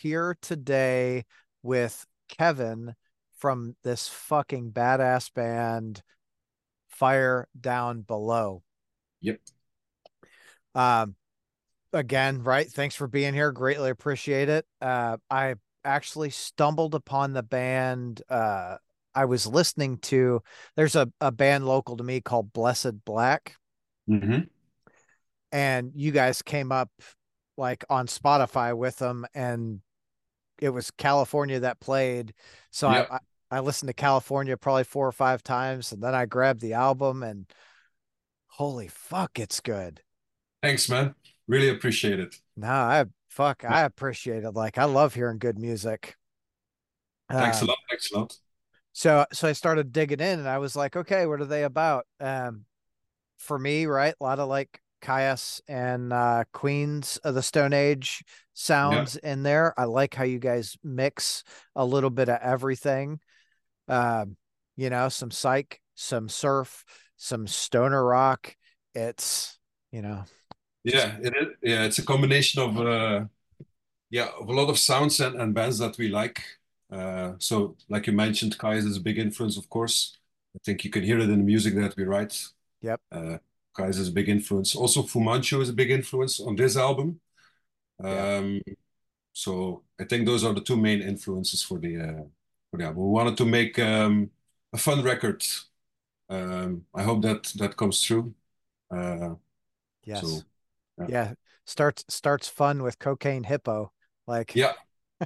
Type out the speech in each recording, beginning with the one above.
here today with Kevin from this fucking badass band, Fire Down Below. Yep. Um, Again, right? Thanks for being here. Greatly appreciate it. I actually stumbled upon the band. I was listening to, there's a band local to me called Blessed Black, Hmm. and you guys came up like on Spotify with them, and it was California that played. So Yeah. I listened to California probably 4 or 5 times, and then I grabbed the album, and holy fuck, it's good. Thanks, man. Really appreciate it. No, I appreciate it. Like I love hearing good music. Thanks a Um, lot. Thanks a lot. so I started digging in, and I was like, okay, what are they about? For me, right, a lot of like Caius and Queens of the Stone Age Yeah. sounds in there. I like how you guys mix a little bit of everything. Um, some psych, some surf, some stoner rock. It's, you know, just Yeah. It is. Yeah. It's a combination of of a lot of sounds and bands that we like. So, like you mentioned, Kai is a big influence, of course. I think you can hear it in the music that we write. yep, Uh, Kai is a big influence. Also, Fu Manchu is a big influence on this album. yeah. Um, so, I think those are the two main influences for the album. We wanted to make a fun record. I hope that comes through. Uh, Yes. so yeah, Yeah. Starts fun with Cocaine Hippo. Like yeah.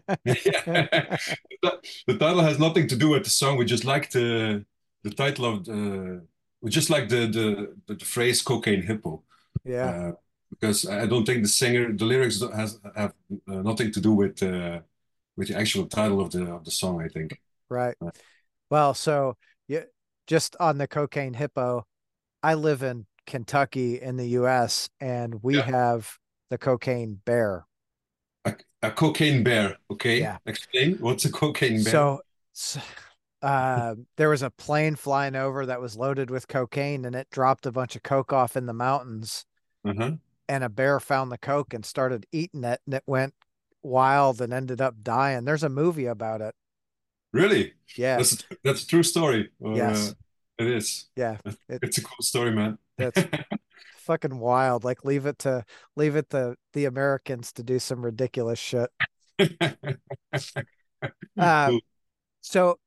The title has nothing to do with the song. We just like the title of the. We just like the phrase "cocaine hippo," yeah, uh, because I don't think the lyrics have nothing to do with the actual title of the song. I think. right. Well, so yeah, just on the Cocaine Hippo, I live in Kentucky in the US, and we Yeah, have the Cocaine Bear. a, a cocaine bear. Okay, Yeah. explain what's a cocaine bear. So, s- there was a plane flying over that was loaded with cocaine, and it dropped a bunch of coke off in the mountains, Uh-huh. and a bear found the coke and started eating it, and it went wild and ended up dying. There's a movie about it. Really? Yeah. That's a true story, or Yes. it is. Yeah. It It's a cool story, man. that's fucking wild. Like leave it to the Americans to do some ridiculous shit. Uh Cool. so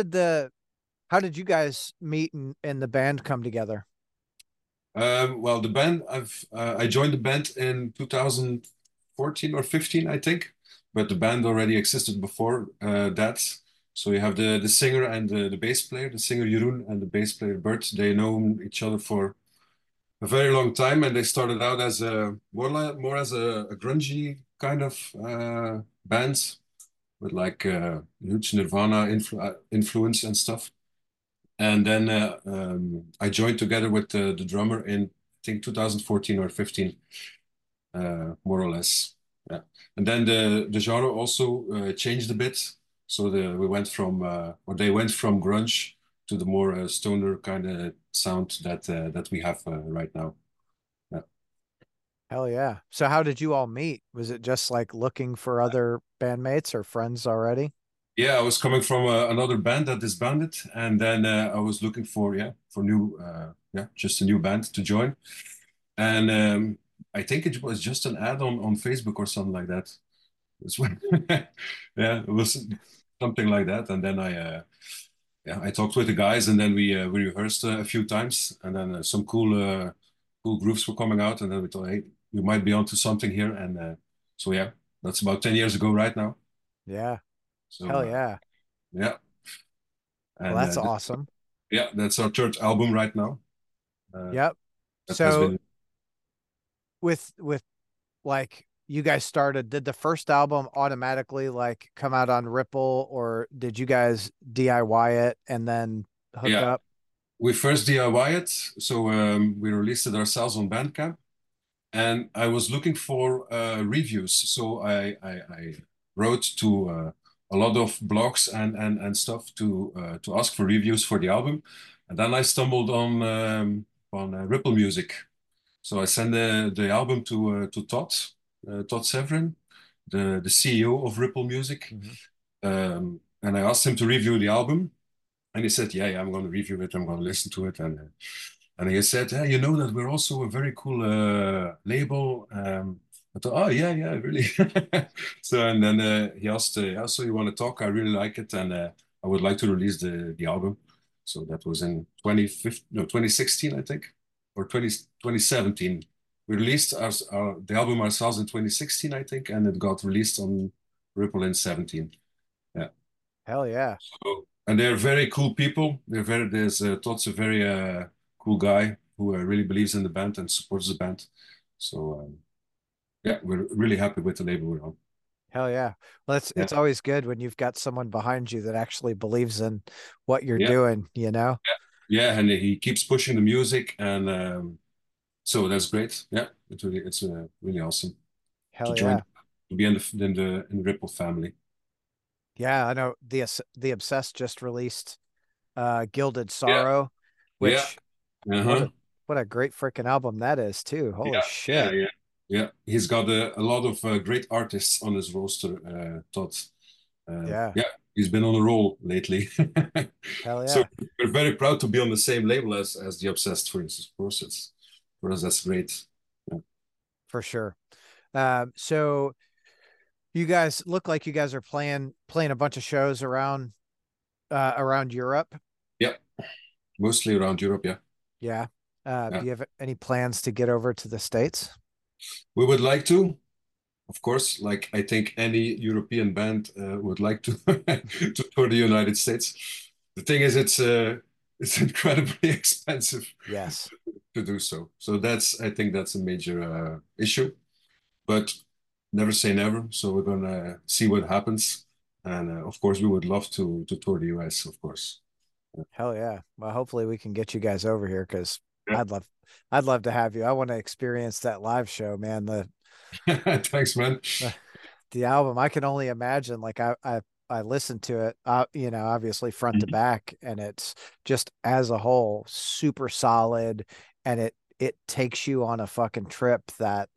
how did you guys meet and the band come together? Well, the band I joined the band in 2014 or 15, I think, but the band already existed before that. So you have the singer and the bass player, the singer Jeroen and the bass player Bert. They know each other for a very long time, and they started out as a more as a grungy kind of band with like huge Nirvana influence and stuff. And then I joined together with the drummer in I think 2014 or 15, more or less. Yeah. And then the genre also changed a bit. So we went from or they went from grunge to the more stoner kind of sound that we have right now. Yeah. Hell yeah. So how did you all meet? Was it just like looking for other bandmates or friends already? Yeah, I was coming from another band that disbanded, and then I was looking for for new just a new band to join. And I think it was just an ad on Facebook or something like that. It's when- yeah, it was something like that. And then I talked with the guys, and then we rehearsed a few times, and then some cool grooves were coming out, and then we thought, hey, we might be onto something here. And so yeah, that's about 10 years ago right now. Yeah. So Hell yeah. yeah, Well, and that's awesome. yeah, that's our third album right now. Uh, Yep. that has So been with like you guys started, did the first album automatically like come out on Ripple, or did you guys DIY it and then hook yeah. up? We first DIY it, so we released it ourselves on Bandcamp. And I was looking for reviews, so I wrote to a lot of blogs and stuff to ask for reviews for the album, and then I stumbled on Ripple Music. So I sent the album to Todd Severin, the CEO of Ripple Music, Mhm. and I asked him to review the album, and he said, "Yeah, yeah, I'm going to review it. I'm going to listen to it." And he said, "Hey, you know that we're also a very cool label." I thought, "Oh yeah, yeah, really." So and then he asked, "Yeah, so you want to talk? I really like it, and I would like to release the album." So that was in 2015, no, 2016, I think, or 2017. We released the album ourselves in 2016, I think, and it got released on Ripple in 17. Yeah. Hell yeah. So, and they're very cool people. There's Todd's a very cool guy who really believes in the band and supports the band. So yeah, we're really happy with the label we're on. Hell yeah. Well, Yeah, it's always good when you've got someone behind you that actually believes in what you're yeah, doing, you know? yeah, and he keeps pushing the music, and so that's great. Yeah, it's really awesome to Hell join, yeah. to be in the Ripple family. Yeah, I know the Obsessed just released Gilded Yeah, Sorrow, yeah, which what uh-huh. a what a great freaking album that is too. Holy Yeah, yeah, shit. yeah, yeah. He's got a lot of great artists on his roster, Todd. Yeah. Yeah, he's been on a roll lately. Hell So yeah, we're very proud to be on the same label as the Obsessed, for instance. Of course, for us that's great. Yeah, for sure. So you guys look like you guys are playing a bunch of shows around Europe. yeah, mostly around Europe. Yeah, Yeah. Do yeah. you have any plans to get over to the States? We would like to, of course, like I think any European band would like to to tour the United States. The thing is, it's incredibly expensive Yes. to do so. So I think that's a major issue. But never say never. So we're gonna see what happens, and of course, we would love to tour the US, of course. Hell yeah. Well, hopefully we can get you guys over here because Yeah. I'd love to have you. I want to experience that live show, man. Thanks, man. The album, I can only imagine. Like I listened to it, obviously front to Mhm. back, and it's just as a whole super solid, and it takes you on a fucking trip that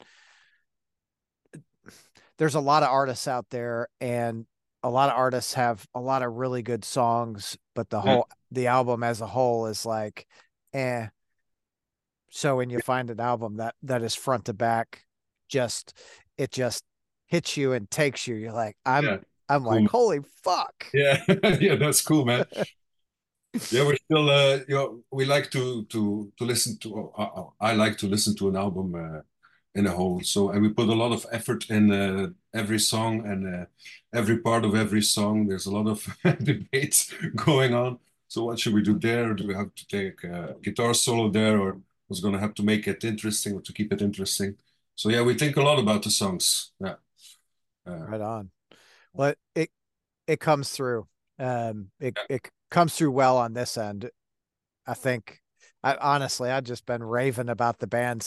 there's a lot of artists out there, and a lot of artists have a lot of really good songs, but Yeah, the album as a whole is like, eh. So when you find an album that is front to back, just it just hits you and takes you. You're like, yeah, I'm cool, like, man. holy fuck. Yeah, yeah, that's cool, man. Yeah, we're still, we like to listen to. I like to listen to an album in a whole. So, and we put a lot of effort in every song and every part of every song. There's a lot of debates going on. So, what should we do there? Do we have to take a guitar solo there, or was going to have to make it interesting or to keep it interesting? So, yeah, we think a lot about the songs. Yeah, uh, Right on. Well, it comes through. It comes through well on this end. I think I honestly I've just been raving about the band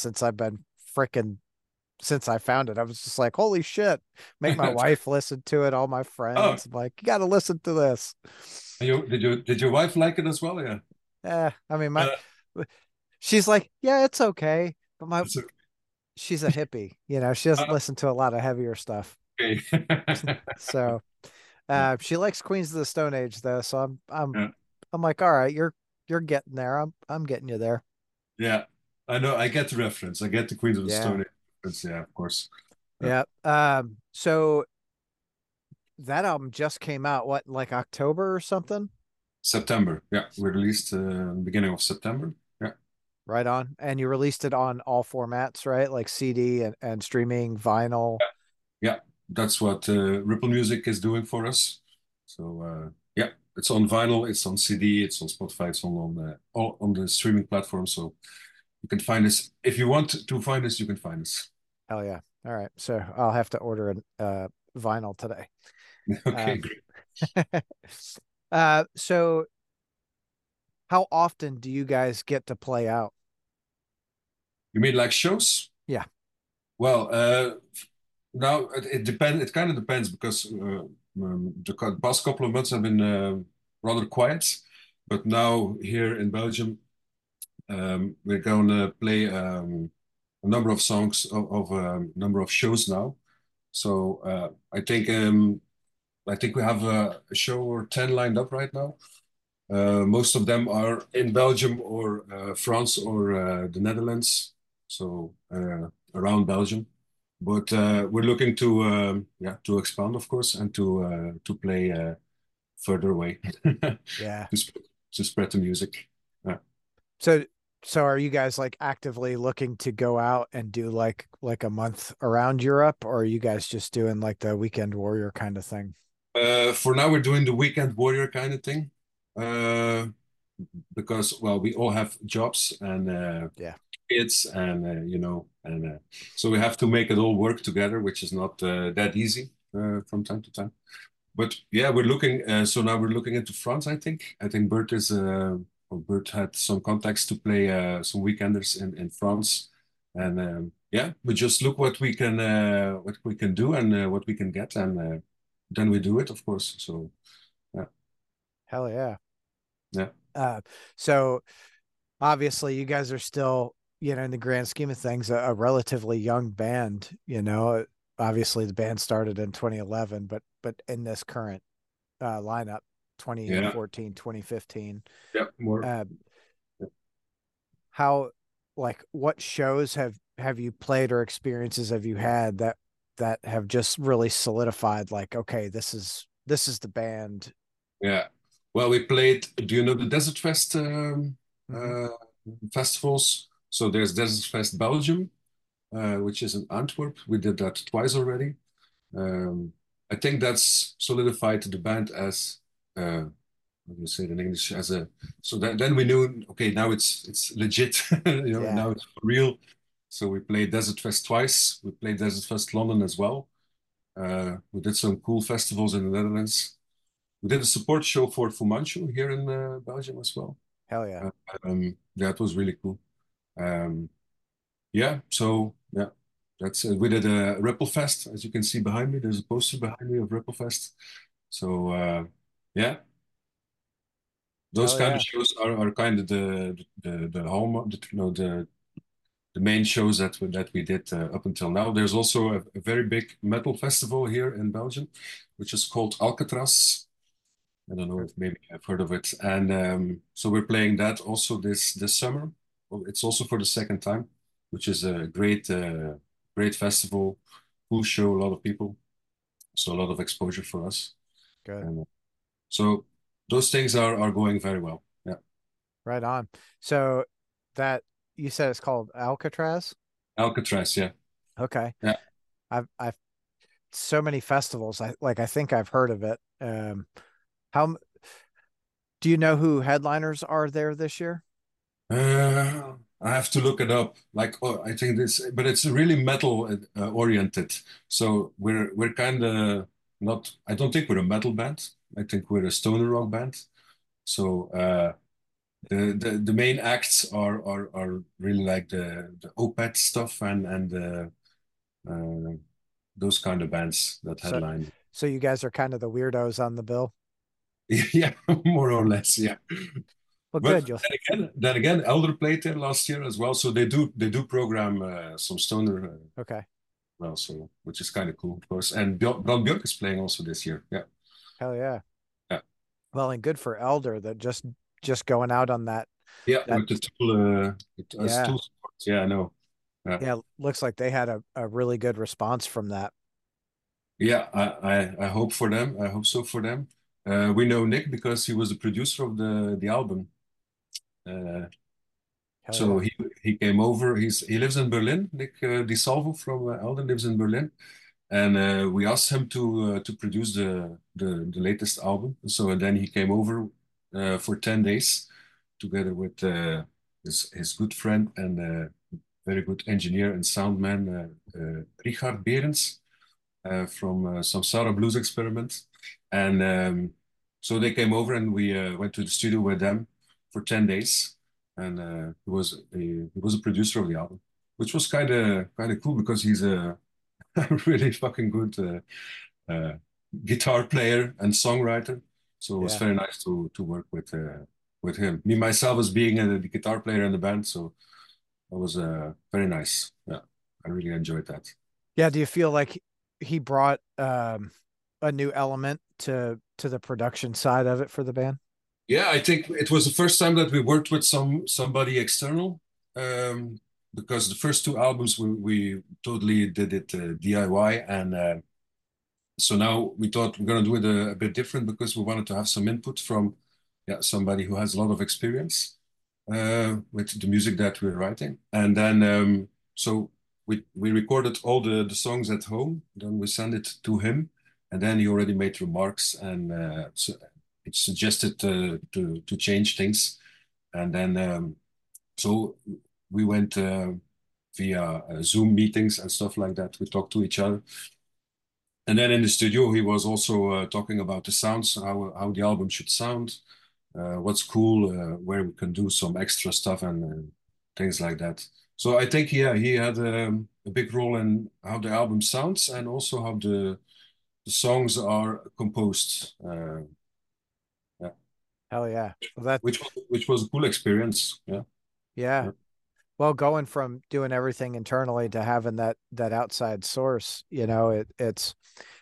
since I found it. I was just like, holy shit. Make my yeah. wife listen to it, all my Oh, friends. I'm like, you gotta listen to this. did your wife like it as well? Yeah. I mean my Uh, she's like, yeah, it's okay. But my it's she's a hippie, she doesn't okay. listen to a lot of heavier stuff. Okay. So Yeah, she likes Queens of the Stone Age though, so yeah, I'm like, all right, you're getting there. I'm getting you there. yeah. I know. I get the reference. I get the Queens of the Yeah. Stone Age reference. Yeah, of course. Yeah. Yeah. So that album just came out, what, like October or something? September. Yeah, we released beginning of September. Yeah, Right on. And you released it on all formats, right? Like CD and streaming, vinyl. yeah. That's what Ripple Music is doing for us. So yeah, it's on vinyl, it's on CD, it's on Spotify, it's all on the streaming platform. So you can find us if you want to find us. You can find us. Hell yeah. All right. So I'll have to order a vinyl today. Okay, Um, great. so how often do you guys get to play out? You mean like shows? Yeah. Well, now it depends. It kind of depends because the past couple of months have been rather quiet. But now here in Belgium, we're going to play a number of songs of a number of shows now. So I think we have a show or 10 lined up right now. Most of them are in Belgium or France or the Netherlands, so around Belgium. But we're looking to yeah, to expand, of course, and to play further away Yeah. to spread the music. Yeah. So so are you guys like actively looking to go out and do like a month around Europe, or are you guys just doing like the weekend warrior kind of thing? For now, we're doing the weekend warrior kind of thing. Uh, because well we all have jobs and Yeah. kids and and so we have to make it all work together, which is not that easy from time to time. But yeah, we're looking so now we're looking into France. I think Bert is or Bert had some contacts to play some weekenders in France. And yeah, we just look what we can do and what we can get, and then we do it, of course. So yeah. Hell yeah. Yeah. Uh, so obviously you guys are still, in the grand scheme of things, a relatively young band, Obviously the band started in 2011, but in this current lineup, Yeah. 2014, 2015, Yeah, more. uh, how like what shows have you played or experiences have you had that have just really solidified like, okay, this is the band. Yeah. Well, we played, do you know the Desert Fest Hmm. uh, festivals? So there's Desert Fest Belgium, which is in Antwerp. We did that twice already. Um, I think that's solidified the band as, how do you say it in English? As a, so that, then we knew, okay, now it's legit, Yeah. now it's for real. So we played Desert Fest twice. We played Desert Fest London as well. We did some cool festivals in the Netherlands. We did a support show for Fu Manchu here in Belgium as well. Hell yeah. Uh, that was really cool. Um, yeah, so yeah, that's we did a Ripple Fest, as you can see behind me. There's a poster behind me of Ripple Fest. So yeah, those Hell kind of yeah. shows are kind of the home, the main shows that we did up until now. There's also a very big metal festival here in Belgium, which is called Alcatraz. I don't know if maybe I've heard of it. And so we're playing that also this summer. Well, it's also for the second time, which is a great festival, cool show, a lot of people, so a lot of exposure for us. Good. And so those things are going very well. Yeah, Right on. So that you said it's called Alcatraz? Alcatraz. Yeah, Okay. yeah. I've so many festivals. I think I've heard of it. How do you know who headliners are there this year? I have to look it up. Like, oh, I think this, but it's really metal oriented. So we're kind of not. I don't think we're a metal band. I think we're a stoner rock band. So the main acts are really like the Opeth stuff and uh, those kind of bands that So headline. so you guys are kind of the weirdos on the bill. Yeah, more or less. Yeah. Well, But good. You'll then again, Elder played there last year as well, so they do program some stoner okay. well, so which is kind of cool, of course. And Björn Björk is playing also this year. Yeah, Hell yeah. yeah, Well, and good for Elder that just going out on yeah. that With the tool, as yeah. tool support. Yeah, I know. Yeah, Yeah, looks like they had a really good response from that. yeah. I hope for them. I hope so for them. We know Nick because he was the producer of the album. Uh, Hell so yeah. he came over. He lives in Berlin. Nick Di Salvo from Elden lives in Berlin. And we asked him to produce the latest album. So and then he came over for 10 days together with his good friend and very good engineer and sound man Richard Berends from Samsara Blues Experiment. And so they came over and we went to the studio with them for 10 days. And he was a producer of the album, which was kind of cool because he's a really fucking good guitar player and songwriter. So it was Yeah. very nice to work with him. Me myself as being the guitar player in the band, so it was very nice. Yeah, I really enjoyed that. Yeah, do you feel like he brought a new element to the production side of it for the band. Yeah, I think it was the first time that we worked with somebody external. Um, because the first two albums we totally did it DIY, and so now we thought we're gonna do it a bit different because we wanted to have some input from somebody who has a lot of experience with the music that we're writing. And then so we recorded all the songs at home, then we sent it to him, and then he already made remarks and it suggested to change things. And then so we went via Zoom meetings and stuff like that. We talked to each other. And then in the studio, he was also talking about the sounds, how the album should sound, what's cool, where we can do some extra stuff and things like that. So I think, yeah, he had a big role in how the album sounds and also how the songs are composed. Yeah, Hell yeah. Well, that which was a cool experience. Yeah, yeah. yeah, Well, going from doing everything internally to having that outside source, it's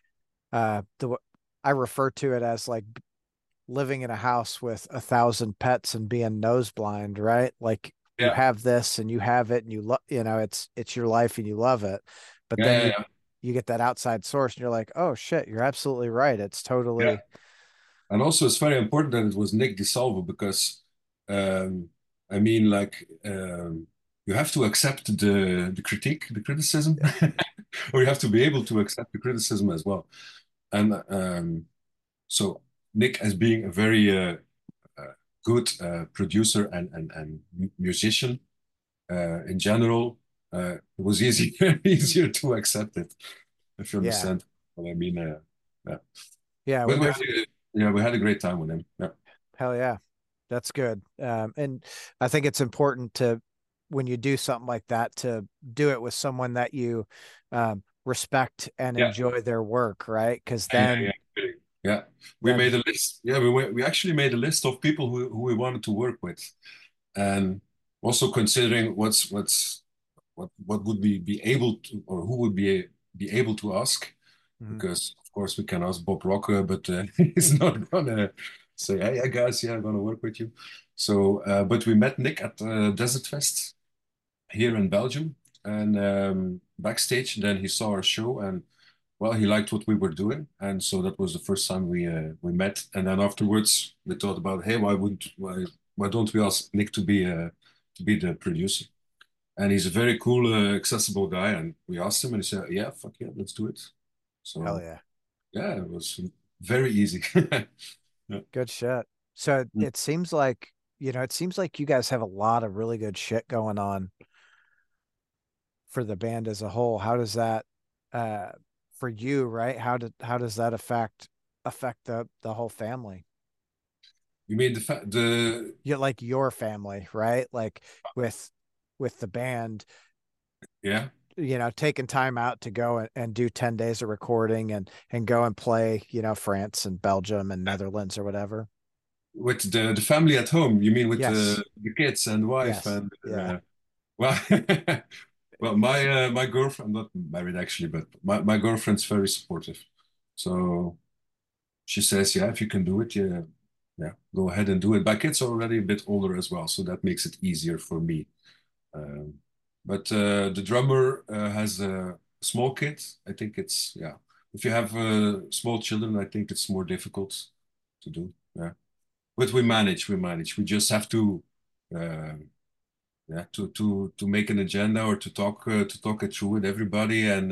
the I refer to it as like living in a house with 1,000 pets and being nose blind, right? Like you yeah, have this and you have it and you love, it's your life and you love it. But then yeah, you yeah, you get that outside source and you're like, oh shit, you're absolutely right. It's yeah. totally And also, it's very important that it was Nick DiSalvo because, um, I mean, like, you have to accept the critique, the criticism, or you have to be able to accept the criticism as well. And so, Nick, as being a very uh, good producer and musician in general, it was easier to accept it, if you yeah. understand what I mean. Yeah. Yeah, But when there's we had a great time with him. Yeah. hell yeah. That's good. And I think it's important to, when you do something like that, to do it with someone that you respect and Yeah. enjoy their work, right? Because Yeah, then, yeah. Yeah, we then, made a list. Yeah, we actually made a list of people who we wanted to work with, and also considering what would we be able to, or who would be able to ask, Mhm. because of course we can ask Bob Rocker, but he's not gonna say, "Hey, guys, yeah, I'm gonna work with you." So, but we met Nick at Desert Fest here in Belgium, and backstage, then he saw our show and well, he liked what we were doing, and so that was the first time we met. And then afterwards, we thought about, hey, why don't we ask Nick to be the producer? And he's a very cool, accessible guy. And we asked him, and he said, yeah, fuck yeah, let's do it. Hell So yeah. yeah, it was very easy. Yeah. Good shit. So it seems like you guys have a lot of really good shit going on for the band as a whole. How does that uh for you, right? How does that affect the whole family? You mean the You like your family, right? Like with with the band, yeah, taking time out to go and do 10 days of recording and go and play, France and Belgium and Netherlands or whatever. with the family at home? You mean with Yes. the kids and wife Yes. and Yeah. well, well, my girlfriend, I'm not married actually, but my girlfriend's very supportive. So she says, yeah, if you can do it, yeah, yeah, go ahead and do it. My kids are already a bit older as well, so that makes it easier for me. Um, but the drummer has a small kid. I think it's yeah. If you have small children, I think it's more difficult to do. Yeah, but we manage. We manage. We just have to. Uh, yeah, to make an agenda or to talk it through with everybody, and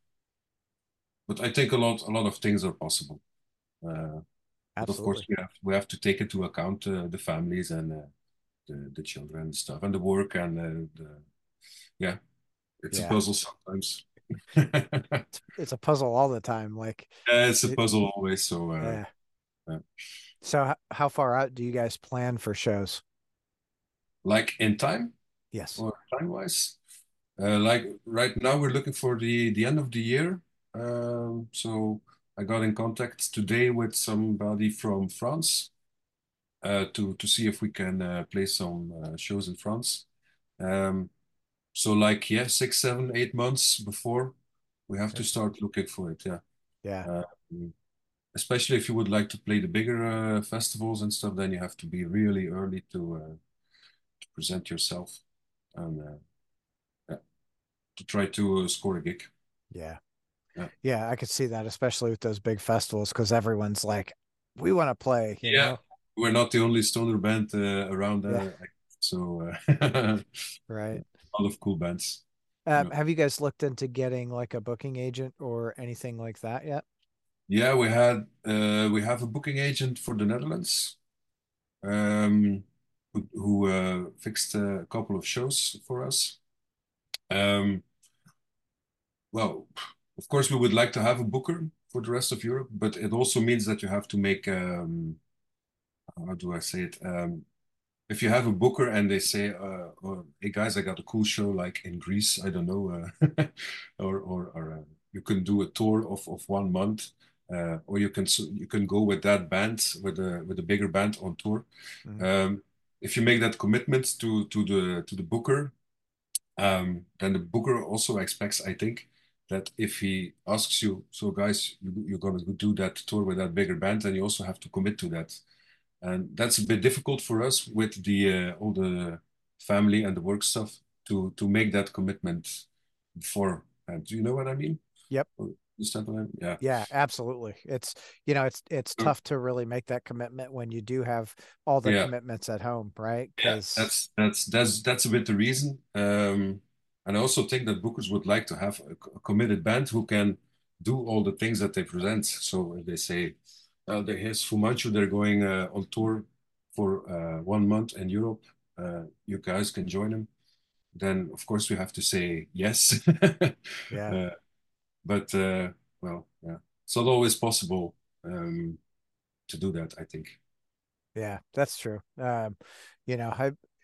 but I think a lot of things are possible. Uh, but of course, Absolutely. we have to take into account the families and the children and stuff and the work and yeah, it's a Yeah. puzzle sometimes. Yeah, It's a puzzle all the time. Like it's a it, puzzle always. So yeah. uh, So how far out do you guys plan for shows? like in time Yes. or time wise, like right now we're looking for the end of the year. So I got in contact today with somebody from France to see if we can play some shows in France. Um, so like yeah, 6, 7, 8 months before. We have to That's, start looking for it. Yeah. yeah. Uh, Especially if you would like to play the bigger festivals and stuff, then you have to be really early to present yourself and yeah, to try to score a gig. Yeah. Yeah. Yeah, I could see that, especially with those big festivals, because everyone's like, we want to play, you Yeah. know? We're not the only stoner band around, Yeah, so a right. lot of cool bands. Yeah. Have you guys looked into getting like a booking agent or anything like that yet? Yeah, we have a booking agent for the Netherlands, who fixed a couple of shows for us. Um, well, of course, we would like to have a booker for the rest of Europe, but it also means that you have to make, how do I say it? If you have a booker and they say, oh, "Hey guys, I got a cool show like in Greece, I don't know," or you can do a tour of 1 month, or you can go with that band with a bigger band on tour. Mhm. Um, if you make that commitment to the booker, then the booker also expects, I think, that if he asks you, so guys, you're going to do that tour with that bigger band, then you also have to commit to that. And that's a bit difficult for us with the all the family and the work stuff to make that commitment before. Do you know what I mean? Yep. Or understand what I mean? Yeah. Yeah, absolutely. It's So, tough to really make that commitment when you do have all the yeah. commitments at home, right? Yeah, Because that's a bit the reason. And I also think that bookers would like to have a committed band who can do all the things that they present. So if they say, here's Fu Manchu, they're going on tour for 1 month in Europe, you guys can join them. Then of course we have to say yes. yeah, uh, but well, yeah, it's not always possible to do that, I think. yeah, that's true. You know,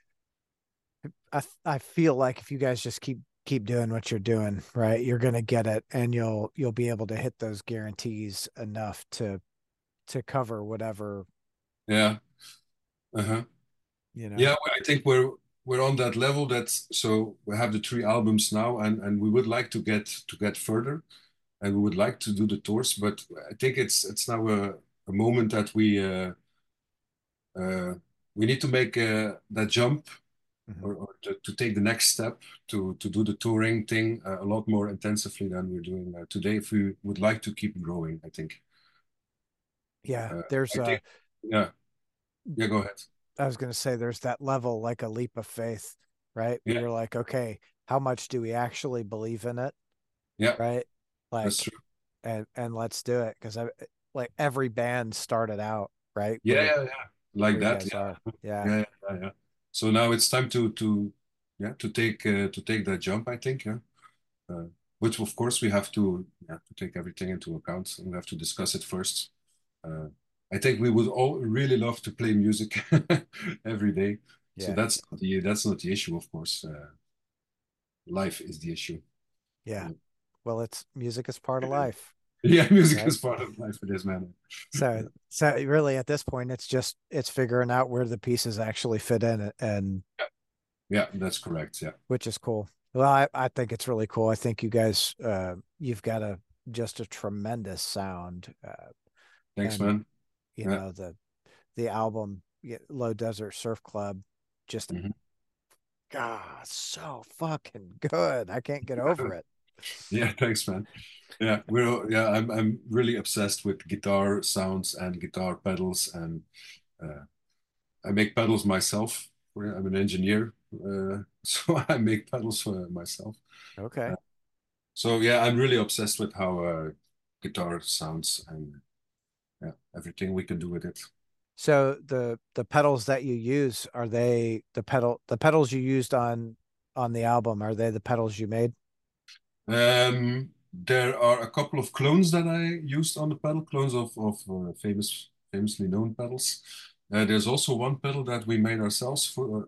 I feel like if you guys just keep doing what you're doing, right, you're gonna get it, and you'll be able to hit those guarantees enough to cover whatever, Yeah. Uh-huh. you know. Yeah, I think we're on that level. That's so we have the 3 albums now, and we would like to get further, and we would like to do the tours. But I think it's now a moment that uh, we need to make that jump Mhm. or to take the next step to do the touring thing a lot more intensively than we're doing today. If we would like to keep growing, I think. Yeah, Uh, there's I think, yeah, yeah. Go ahead. I was gonna say there's that level, like a leap of faith, right? Where Yeah, you're like, okay, how much do we actually believe in it, yeah, right? that's Like, true. and let's do it, because I like every band started out right Yeah, yeah, yeah. Like where you that. guys are. Yeah, Yeah, yeah, yeah, yeah. So now it's time to yeah to take that jump. I think yeah, uh, which of course we have to take everything into account and we have to discuss it first. Uh, I think we would all really love to play music every day. So yeah, that's not the issue, of course. Life is the issue. yeah. Yeah, Well, it's music is part of life, yeah, music right? is part of life. It is, man. So, Yeah, so really at this point, it's figuring out where the pieces actually fit in, and yeah, that's correct. Yeah, which is cool. Well, I think it's really cool. I think you guys, you've got just a tremendous sound, thanks, and man. you Yeah. know the album Low Desert Surf Club, just Mhm. God, so fucking good. I can't get over it. Yeah, thanks, man. Yeah, I'm really obsessed with guitar sounds and guitar pedals, and uh, I make pedals myself. I'm an engineer, so I make pedals for myself. Okay. Uh, so yeah, I'm really obsessed with how guitar sounds and yeah, everything we can do with it. So the pedals that you use, are they the pedals you used on the album, are they the pedals you made? There are a couple of clones that I used on the pedal, clones of famously known pedals. There's also one pedal that we made ourselves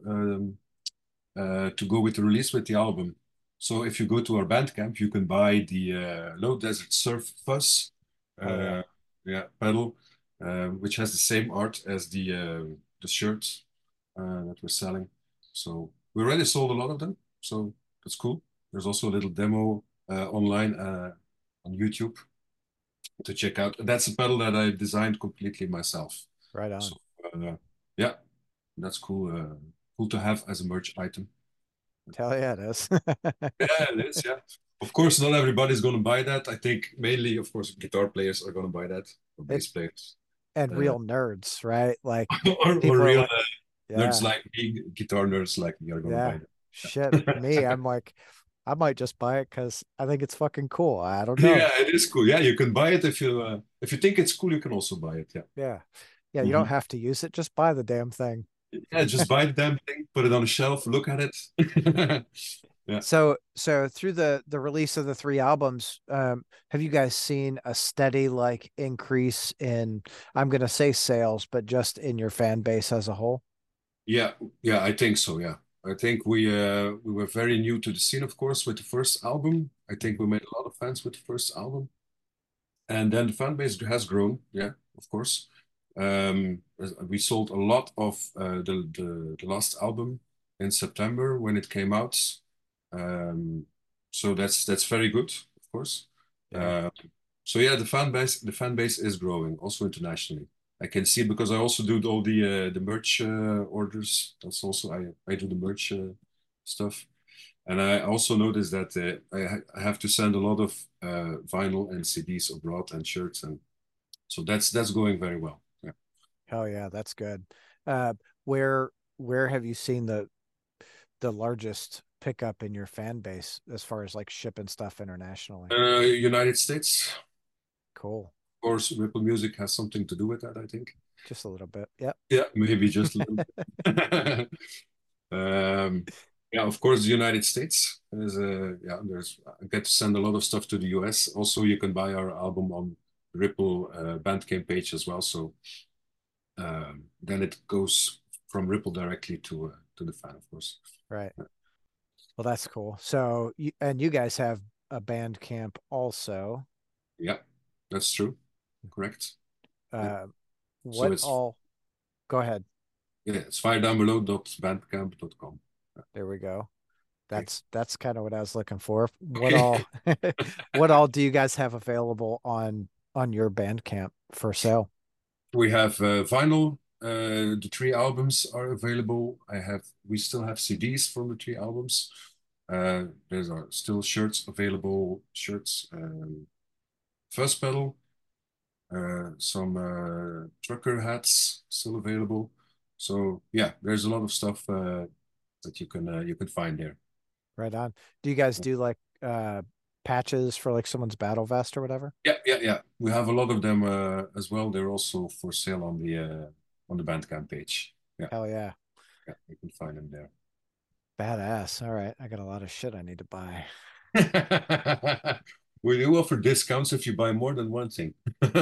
to go with the release with the album. So if you go to our Bandcamp, you can buy the Low Desert Surf Fuzz Oh yeah. uh, yeah, pedal, which has the same art as the shirt that we're selling. So we already sold a lot of them, so that's cool. There's also a little demo online on YouTube to check out. That's a pedal that I designed completely myself. Right So on. yeah, that's cool. Cool to have as a merch item. Hell yeah, it is. Yeah, it is. Yeah. Of course, not everybody's going to buy that. I think mainly, of course, guitar players are going to buy that, or It bass players, and uh, real nerds, right? Like or people are real like, nerds yeah, like me, guitar nerds like me are going to yeah. buy Shit, me, that. I'm like, I might just buy it because I think it's fucking cool. I don't know. Yeah, it is cool. Yeah, you can buy it if you think it's cool, you can also buy it. Yeah. Yeah. Yeah, you don't Mhm. have to use it, just buy the damn thing. Yeah, just buy the damn thing, put it on a shelf, look at it. Yeah. So through the release of the three albums, have you guys seen a steady like increase in, I'm gonna say sales, but just in your fan base as a whole? Yeah, yeah, I think so. Yeah, I think we were very new to the scene, of course, with the first album. I think we made a lot of fans with the first album, and then the fan base has grown. Yeah, of course. We sold a lot of the last album in September when it came out. Um, so that's very good, of course. Yeah. Uh, so yeah, the fan base is growing also internationally. I can see it because I also do all the merch orders. That's also I do the merch stuff, and I also noticed that I have to send a lot of vinyl and CDs abroad and shirts, and so that's going very well. Yeah. Hell yeah, that's good. Uh, where where have you seen the largest pickup in your fan base as far as like shipping stuff internationally? United States, Cool. of course, Ripple Music has something to do with that, I think. Just a little bit. Yep. Yeah, maybe just a little bit. Um, yeah, of course, the United States is yeah. I get to send a lot of stuff to the US. Also, you can buy our album on Ripple Bandcamp page as well. So then it goes from Ripple directly to the fan, of course. Right. Well, that's cool. So and you guys have a band camp also. Yeah, that's true. Correct. Yeah. Uh, So what it's all go ahead. yeah, it's firedownbelow.bandcamp.com. There we go. Thanks. That's kind of what I was looking for. What Okay. all what all do you guys have available on your Bandcamp for sale? We have vinyl. The three albums are available. We still have CDs from the three albums. There are still shirts available. Shirts, fuzz pedal, some trucker hats still available. So yeah, there's a lot of stuff that you can find there. Right on. Do you guys do like patches for like someone's battle vest or whatever? Yeah, yeah, yeah. We have a lot of them as well. They're also for sale on the Bandcamp page. Yeah, Hell yeah. yeah, you can find them there. Badass. All right. I got a lot of shit I need to buy. We do offer discounts if you buy more than one thing.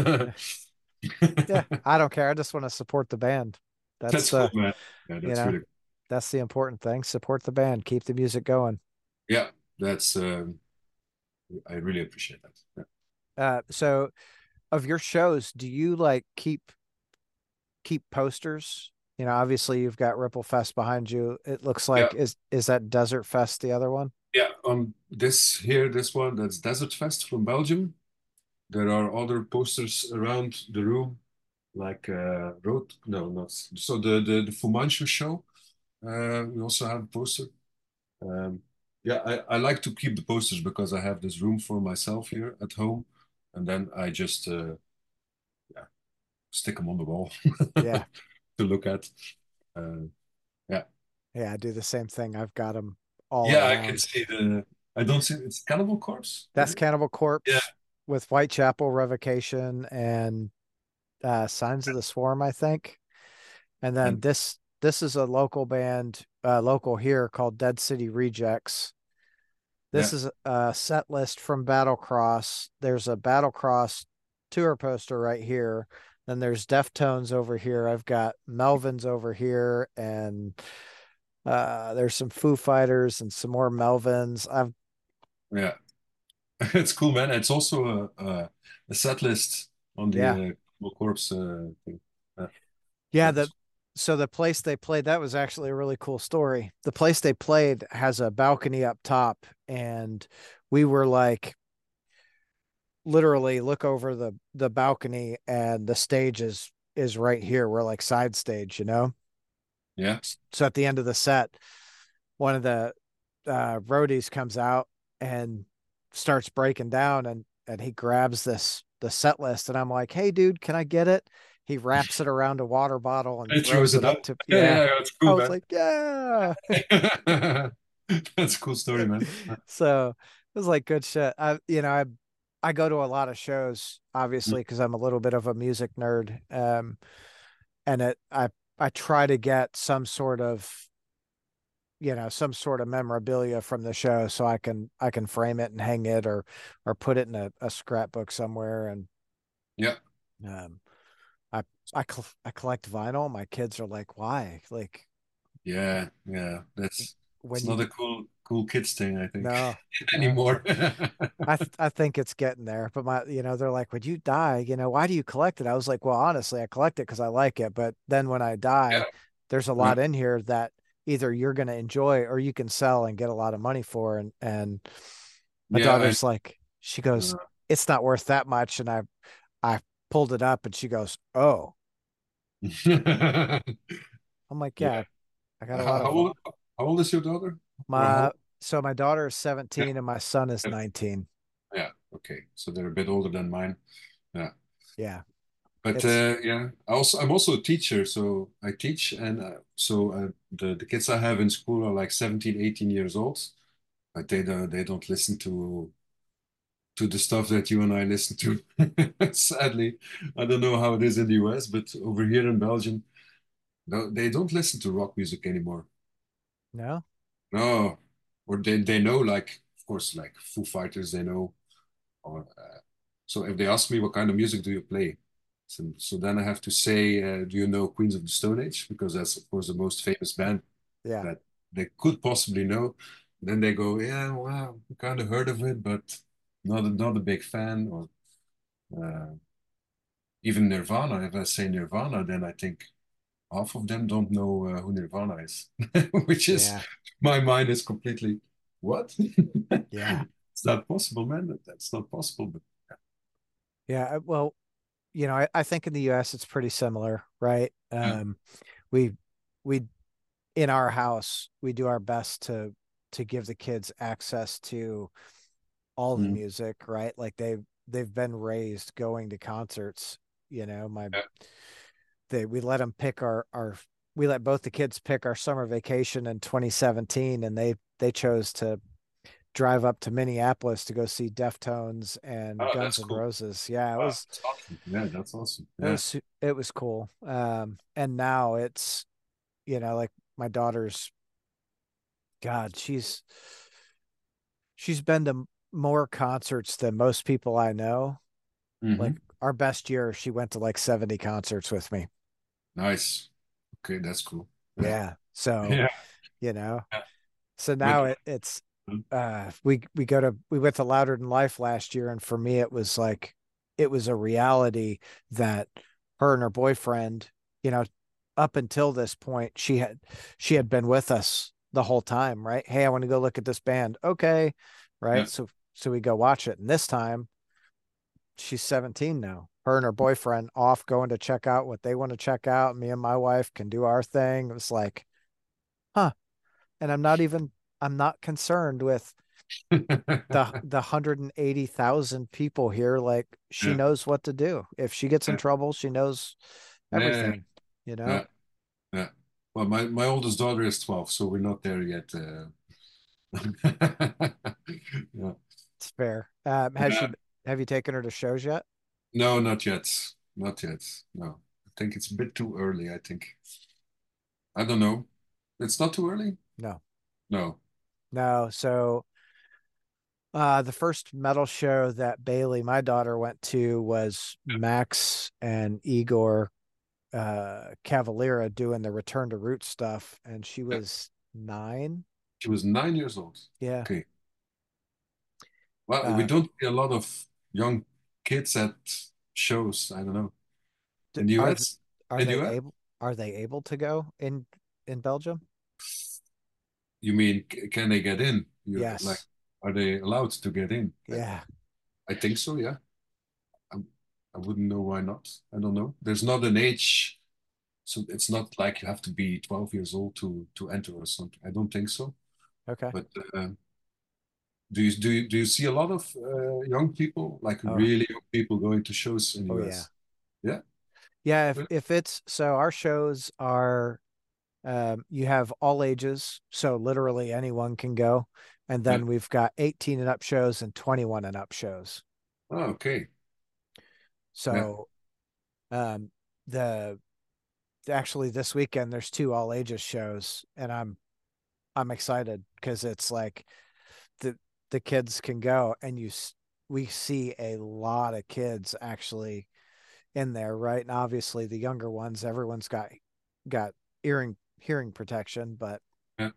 Yeah, I don't care. I just want to support the band. That's That's cool, the, man. Yeah, you that's know, really cool. that's the important thing. Support the band, keep the music going. Yeah, that's I really appreciate that. Yeah. So of your shows, do you like keep posters? You know, obviously you've got Ripple Fest behind you. It looks Yeah, like is that Desert Fest the other one? yeah. This one, that's Desert Fest from Belgium. There are other posters around the room, like Road. No, not so the Fu Manchu show. We also have a poster. Um, yeah, I like to keep the posters because I have this room for myself here at home, and then I just yeah, stick them on the wall Yeah. to look at. Uh, yeah, Yeah, I do the same thing. I've got them all yeah, I can around. see the. I don't see it's Cannibal Corpse, That's right? Cannibal Yeah, Corpse with Whitechapel Revocation and Signs of the Swarm, I think. And then and this is a local band, local here called Dead City Rejects. This yeah, is a set list from Battlecross. There's a Battlecross tour poster right here. Then there's Deftones over here. I've got Melvins over here, and there's some Foo Fighters and some more Melvins. I've yeah. It's cool, man. It's also a set list on the yeah, Cannibal Corpse thing. yeah. That's So the place they played, that was actually a really cool story. The place they played has a balcony up top, and we were like literally look over the balcony and the stage is right here. We're like side stage, you know? Yeah. So at the end of the set, one of the roadies comes out and starts breaking down, and he grabs the set list, and I'm like, "Hey dude, can I get it?" He wraps it around a water bottle and I chose throws it it up up. to, Yeah, yeah. that's I cool, was man. like, "Yeah." That's a cool story, man. So it was like good shit. I go to a lot of shows, Mm. obviously, because I'm a little bit of a music nerd. And I try to get some sort of memorabilia from the show so I can frame it and hang it, or put it in a scrapbook somewhere. And Yeah, um I I collect vinyl. My kids are like, "Why?" Like, yeah. That's it's when you not a cool kids thing, I think, no, no. anymore. I think it's getting there, but they're like, "Would you die? Why do you collect it?" I was like, "Well, honestly, I collect it because I like it, but then when I Yeah, die, there's a yeah, lot in here that either you're going to enjoy or you can sell and get a lot of money for." And my yeah. daughter's like, she goes, Uh, "It's not worth that much." And I pulled it up, and she goes, "Oh." I'm like, yeah. "Yeah, I got a lot of How old is your daughter? Or how my old? so my daughter is Yeah, 17 and my son is 19." yeah. Okay, so they're a bit older than mine. Yeah. Yeah, But it's yeah, I'm also a teacher, so I teach, and the kids I have in school are like 17, 18 years old, but they don't listen to the stuff that you and I listen to. Sadly, I don't know how it is in the US, but over here in Belgium, no, they don't listen to rock music anymore. no, No, or they know, like, of course, like Foo Fighters, they know. Or so if they ask me what kind of music do you play, so then I have to say, do you know Queens of the Stone Age? Because that's of course the most famous band yeah, that they could possibly know. Then they go, yeah, well, we kind of heard of it, but not a big fan. Or uh, even Nirvana. If I say Nirvana, then I think half of them don't know who Nirvana is, which is yeah, my mind is completely what? yeah, It's not possible, man. That's not possible. But yeah. Well, I think in the US it's pretty similar, right? yeah, We we in our house we do our best to give the kids access to all the mm, music, right? Like they've been raised going to concerts. My yeah, they we let them pick our we let both the kids pick our summer vacation in 2017, and they chose to drive up to Minneapolis to go see Deftones and oh, Guns that's N' cool. Roses. Yeah, Wow, that's awesome. Yeah, that's awesome. Yeah. it was cool. And now it's, like my daughter's, God, she's been to more concerts than most people I know. Like Hmm. our best year, she went to like 70 concerts with me. Nice. Okay, that's cool. Yeah. Yeah. So, Yeah. you know, Yeah. so But now it's we went to Louder Than Life last year, and for me it was a reality that her and her boyfriend, you know, up until this point, she had been with us the whole time, right? Hey, I want to go look at this band. Okay. Right. yeah. So we go watch it. And this time she's 17 now. Her and her boyfriend off going to check out what they want to check out. Me and my wife can do our thing. It was like, huh. And I'm not concerned with the 180,000 people here. Like, she Yeah. knows what to do. If she gets in Yeah. trouble, she knows Yeah. everything, you know? Yeah. Yeah. Well, my oldest daughter is 12, so we're not there yet. Yeah. It's fair. Yeah. Have you taken her to shows yet? No, not yet. Not yet. No. I think it's a bit too early, I think. I don't know. It's not too early? No. No. No. So the first metal show that Bailey, my daughter, went to was Max and Igor Cavalera doing the Return to Roots stuff, and she Yeah. was 9. She was 9 years old. Yeah. Okay. Well, we Uh, don't see a lot of young kids at shows. I don't know. In the are US? are In the they US? able to go in Belgium? You mean can they get in? You're like, Yes. are they allowed to get in? Yeah. I think so, yeah. I wouldn't know why not. I don't know. There's not an age, so it's not like you have to be 12 years old to enter or something. I don't think so. Okay. But do you see a lot of young people, like Oh, really young people going to shows in the oh yeah. US? Yeah. Yeah, Really? if it's so our shows are you have all ages, so literally anyone can go. And Yeah. then we've got 18 and up shows and 21 and up shows. Oh, okay. Yeah. So um the actually this weekend there's two all ages shows and I'm excited because it's like the the kids can go and we see a lot of kids actually in there, right? And obviously the younger ones, everyone's got hearing protection, but Yeah.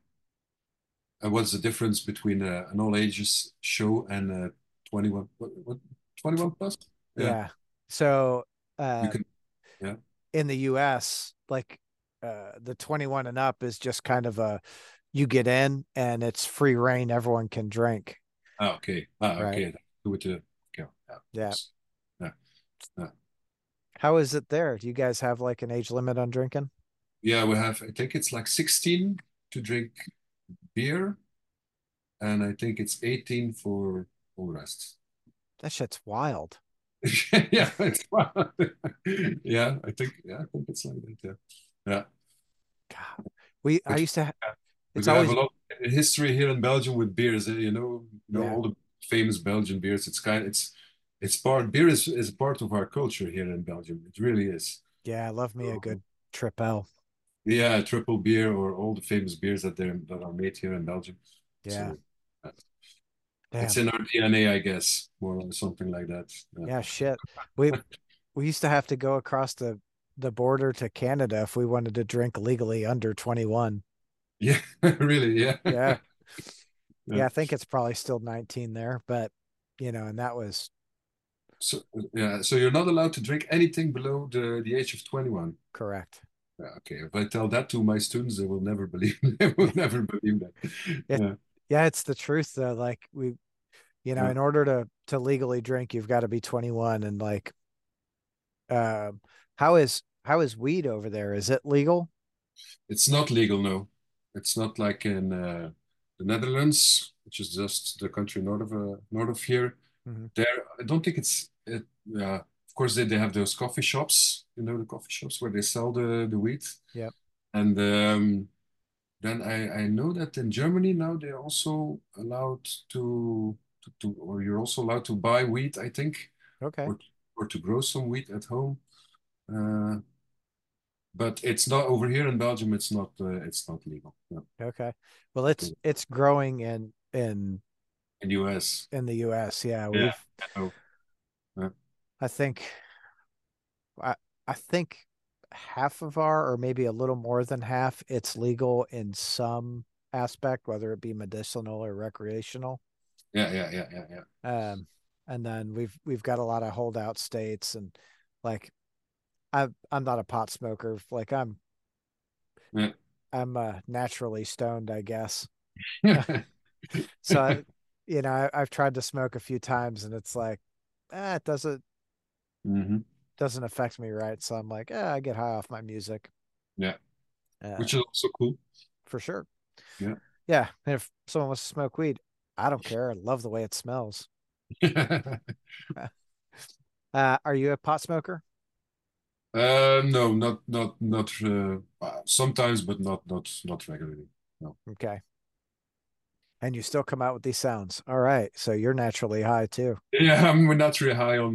And what's the difference between an all ages show and 21, what 21 plus? Yeah. yeah. So You uh can, yeah. in the US, like the 21 and up is just kind of a you get in and it's free reign, everyone can drink, Ah, okay. Ah, right? okay. Do it. Okay. Yeah, of Yeah. course. Yeah. Yeah. How is it there? Do you guys have like an age limit on drinking? Yeah, we have, I think it's like 16 to drink beer, and I think it's 18 for all the rest. That shit's wild. Yeah, it's wild. Yeah, I think it's like that. Yeah. Yeah. God. We I But used to yeah, it's we have a always lot of history here in Belgium with beers. yeah. All the famous Belgian beers. It's part beer is part of our culture here in Belgium. It really is. Yeah, I love me a So, good Tripel. yeah, triple beer or all the famous beers that are made here in Belgium. Yeah. So uh, it's Damn. in our DNA, I guess, or something like that. Yeah, shit. We we used to have to go across the border to Canada if we wanted to drink legally under 21. Yeah, really, yeah. Yeah. Yeah. Yeah, I think it's probably still 19 there, but and that was So yeah, so you're not allowed to drink anything below the age of 21. correct. Yeah, okay. If I tell that to my students, they will never believe they will never believe that. It Yeah. yeah, it's the truth though. Like Yeah. in order to legally drink, you've got to be 21 and like um how is weed over there? Is it legal? It's not legal, no. It's not like in the Netherlands, which is just the country north of here. Hmm. There, I don't think it. Yeah, of course they have those coffee shops, the coffee shops where they sell the weed. Yep. And then I know that in Germany now they're also allowed or you're also allowed to buy weed, I think, Okay. or or to grow some weed at home. Uh, but it's not over here in Belgium. It's not legal. No. Okay. Well, it's growing In US. in the US. Yeah, Yeah, I know. Yeah, I think I I think half of our or maybe a little more than half it's legal in some aspect, whether it be medicinal or recreational. yeah. Um, and then we've got a lot of holdout states and like I'm not a pot smoker. Like Yeah. I'm naturally stoned, I guess. Yeah. So I've tried to smoke a few times and it's like it Hmm. doesn't affect me, right? So I'm like, I get high off my music. Yeah, Uh, which is also cool. for sure. Yeah. Yeah. And if someone wants to smoke weed, I don't care. I love the way it smells. Are you a pot smoker? No, not sometimes, but not regularly. No. Okay. And you still come out with these sounds. All right. So you're naturally high too. Yeah, I'm not really high on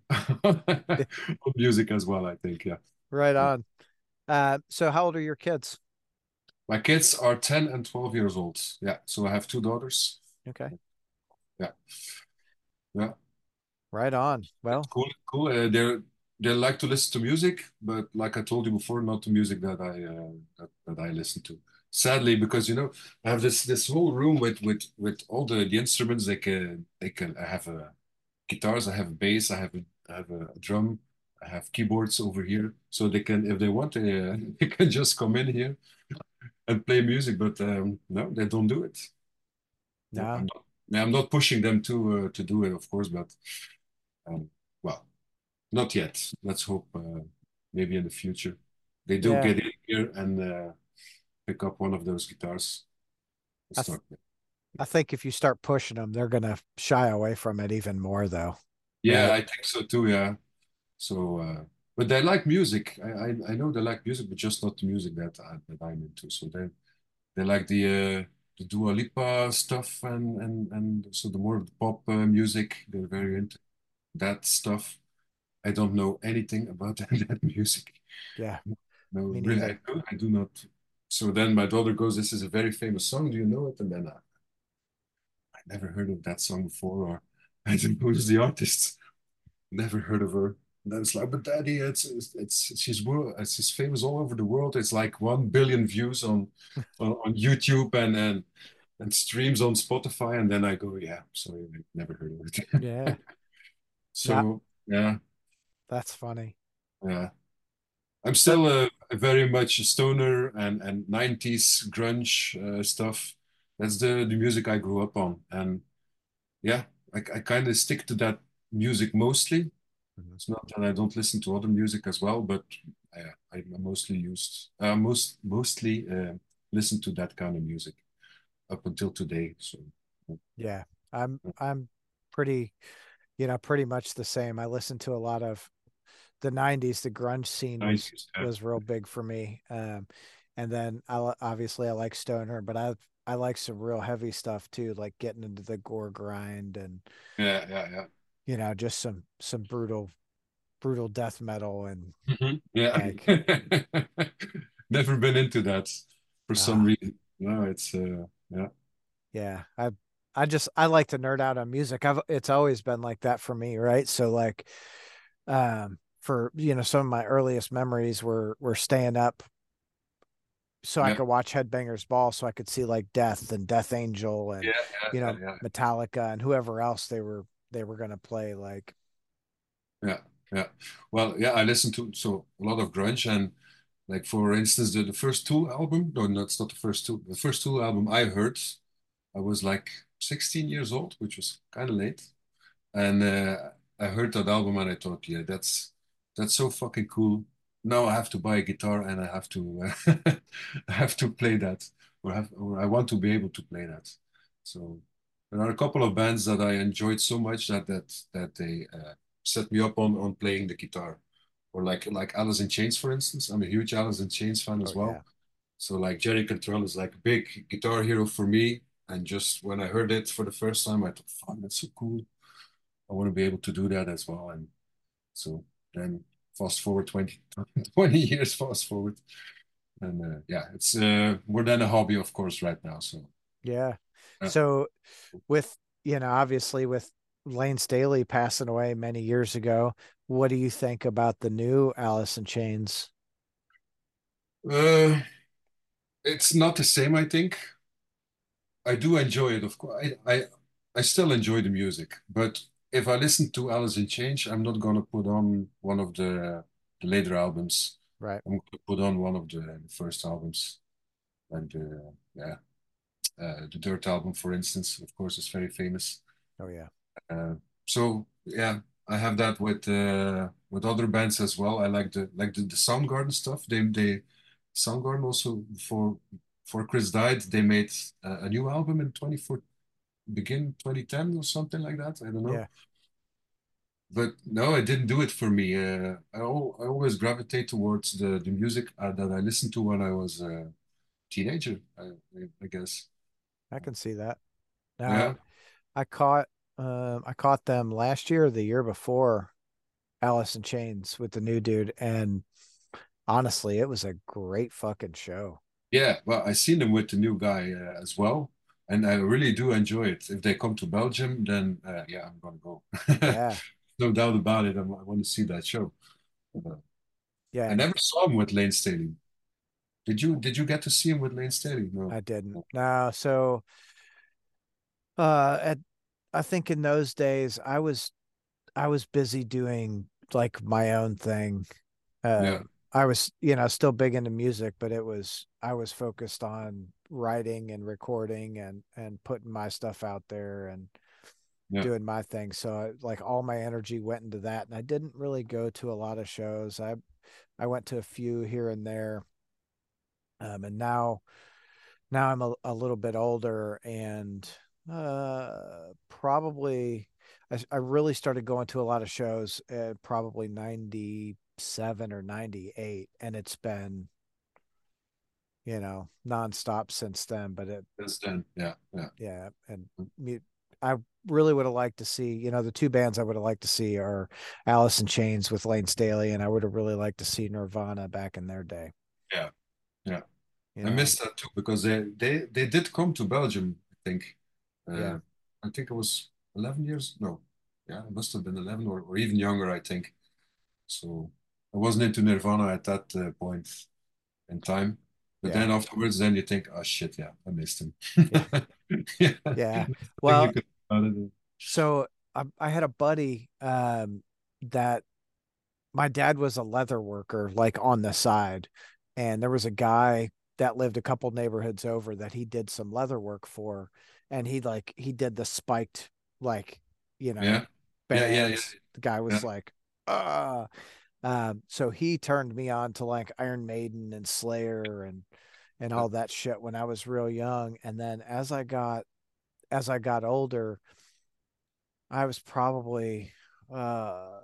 on music as well, I think. Yeah. Right Yeah. on. So how old are your kids? My kids are 10 and 12 years old. Yeah. So I have two daughters. Okay. Yeah. Yeah. Right on. That's Well, cool. Cool. They like to listen to music, but like I told you before, not the music that I listen to. Sadly, because I have this whole room with all the instruments. They can I have guitars, I have bass, I have a drum, I have keyboards over here, so they can, if they want, they can just come in here and play music. But no, they don't do it. No, no. I'm not pushing them to do it, of course, but um, well. Not yet. Let's hope maybe in the future they do Yeah. get in here and pick up one of those guitars and I th start. I think if you start pushing them, they're gonna shy away from it even more though. Yeah, Right. I think so too. Yeah. So, but they like music. I know they like music, but just not the music that I'm into. So they like the Dua Lipa stuff and so the more pop music. They're very Mhm. into that stuff. I don't know anything about that music. Yeah, No, me really, neither. I do not. So then my daughter goes, "This is a very famous song. Do you know it?" And then I never heard of that song before, or I don't know who's the artist. Never heard of her. And I was like, "But Daddy, she's famous all over the world. It's like 1 billion views on YouTube and streams on Spotify." And then I go, "Yeah, sorry, I never heard of it." Yeah. Not So yeah, That's funny. yeah. I'm So still a very much a stoner and 90s grunge stuff. That's the music I grew up on. And yeah, I kind of stick to that music mostly. Mhm. It's not that I don't listen to other music as well, but I mostly mostly listen to that kind of music up until today. So Yeah, I'm pretty, pretty much the same. I listened to a lot of the 90s. The grunge scene was 90s. was real big for me. And then obviously I like stoner, but I like some real heavy stuff too, like getting into the gore grind and Yeah. just some brutal death metal and Yeah. like Never been into that for some ah reason. No, it's yeah. yeah, I like to nerd out on music. It's always been like that for me, right? So like for some of my earliest memories were staying up so I Yeah. could watch Headbangers Ball so I could see like Death and Death Angel Yeah, and yeah. Metallica and whoever else they were gonna play like Yeah, yeah. Well, yeah, I listened to so a lot of grunge and like for instance the first Tool album. No, that's not the first two. The first Tool album I heard, I was like 16 years old, which was kind of late. And I heard that album and I thought, yeah, that's so fucking cool. Now I have to buy a guitar and I have to I have to play that or I want to be able to play that. So there are a couple of bands that I enjoyed so much that they set me up on playing the guitar. Or like Alice in Chains, for instance. I'm a huge Alice in Chains fan oh as yeah. well. So like Jerry Cantrell is like a big guitar hero for me. And just when I heard it for the first time, I thought, fuck, that's so cool. I want to be able to do that as well. And so then fast forward 20 years, fast forward. And yeah, it's more than a hobby, of course, right now. So Yeah. uh, So with obviously with Lane Staley passing away many years ago, what do you think about the new Alice in Chains? uh, it's not the same, I think. I do enjoy it, of course. I still enjoy the music, but if I listen to Alice in Change, I'm not gonna put on one of the later albums. Right. I'm gonna put on one of the first albums, and yeah, the Dirt album, for instance, of course, is very famous. Oh yeah. Uh, so yeah, I have that with other bands as well. I like the Soundgarden stuff. They Soundgarden also before Chris died, they made a new album in 24 begin 2010 or something like that. I don't know. Yeah. But no, it didn't do it for me. I always gravitate towards the music that I listened to when I was a teenager, I guess. I can see that. Now Yeah. I caught I caught them last year or the year before Alice in Chains with the new dude and honestly, it was a great fucking show. Yeah, well, I seen them with the new guy as well, and I really do enjoy it. If they come to Belgium, then yeah, I'm gonna go. Yeah. No doubt about it. I want to see that show. Uh, Yeah, I and never saw him with Lane Staley. Did you get to see him with Lane Staley? No. I didn't. No. No, so at I think in those days I was busy doing like my own thing. Yeah, I was, still big into music, but I was focused on writing and recording and putting my stuff out there and yeah. doing my thing. So like all my energy went into that, and I didn't really go to a lot of shows. I went to a few here and there, and now I'm a little bit older, and probably I really started going to a lot of shows at probably 97 or 98, and it's been, nonstop since then. But Since then, yeah, yeah. yeah, and I really would have liked to see, the two bands I would have liked to see are Alice in Chains with Lane Staley, and I would have really liked to see Nirvana back in their day. Yeah, yeah. You I know, missed that too because they did come to Belgium, I think. yeah, Uh, I think it was 11 years. No, yeah, it must have been 11 or even younger, I think. So I wasn't into Nirvana at that point in time. But yeah, then afterwards, then you think, oh shit, yeah, I missed him. yeah, Yeah, yeah. nothing you Well, could do about it. so I had a buddy that my dad was a leather worker, like on the side, and there was a guy that lived a couple neighborhoods over that he did some leather work for, and he did the spiked, like, you know Yeah, yeah, yeah, yeah, bands. The guy yeah. was like, uh so he turned me on to like Iron Maiden and Slayer and Yeah. all that shit when I was real young. And then as I got older, I was probably uh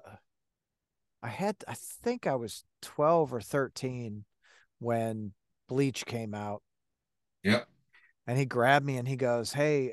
I think I was 12 or 13 when Bleach came out, Yeah. and he grabbed me and he goes, "Hey,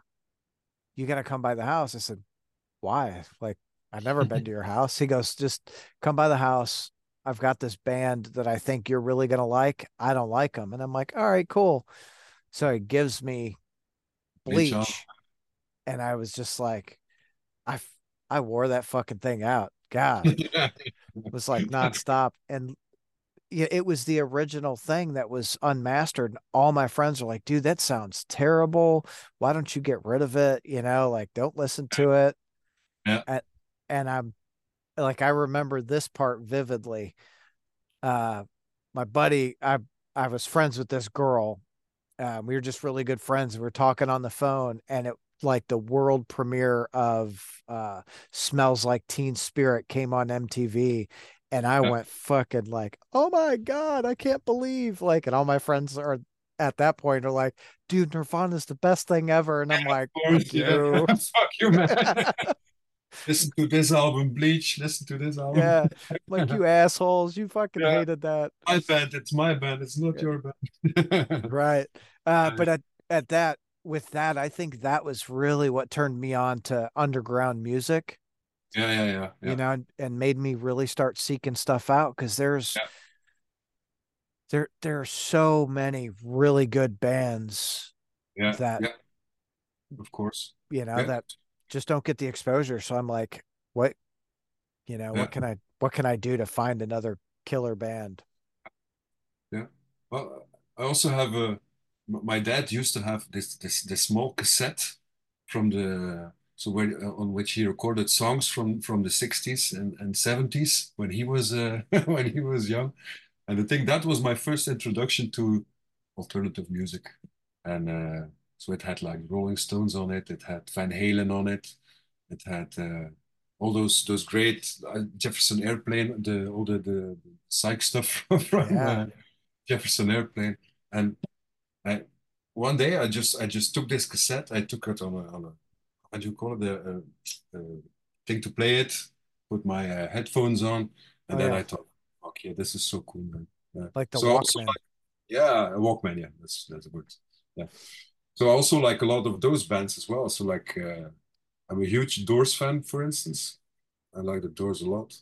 you got to come by the house." I said, "Why?" Like, I've never been to your house. He goes, "Just come by the house. I've got this band that I think you're really going to like. I don't like them." And I'm like, "All right, cool." So he gives me Bleach on. Bleach, and I was just like, I I wore that fucking thing out. God, it was like nonstop. And yeah, it was the original thing that was unmastered. And all my friends are like, "Dude, that sounds terrible. Why don't you get rid of it? Like, don't listen to it." Yeah. And, and I'm like, I remember this part vividly. Uh, my buddy, I was friends with this girl. We were just really good friends. We were talking on the phone, and it like the world premiere of Smells Like Teen Spirit came on MTV, and I Yeah. went fucking like, "Oh my God, I can't believe!" Like, and all my friends are at that point are like, "Dude, Nirvana's the best thing ever," and I'm like, Of "Fuck course, yeah. you." Fuck you, man. Listen to this album, Bleach. Listen to this album. Yeah, like, you assholes, you fucking Yeah, hated that. my band. It's my band. It's not Yeah, your band. right. But at that with that, I think that was really what turned me on to underground music, Yeah, yeah, yeah, yeah, and made me really start seeking stuff out, because yeah, there are so many really good bands yeah, that, yeah. Of course. Yeah, that just don't get the exposure. So I'm like, what, yeah, what can I do to find another killer band? yeah. Well, I also have a. My dad used to have this small cassette from the so where on which he recorded songs from the 60s and 70s when he was when he was young. And I think that was my first introduction to alternative music. And so it had like Rolling Stones on it, it had Van Halen on it, it had all those great Jefferson Airplane, the psych stuff from Yeah. Jefferson Airplane. And I one day I just took this cassette, I took it on a how do you call it the thing to play it, put my headphones on, Oh and then yeah. I thought, okay, this is so cool, man. Yeah. Like the So also Walkman. like yeah, a Walkman, yeah, that's a word. Yeah. So I also like a lot of those bands as well. So like I'm a huge Doors fan, for instance. I like the Doors a lot.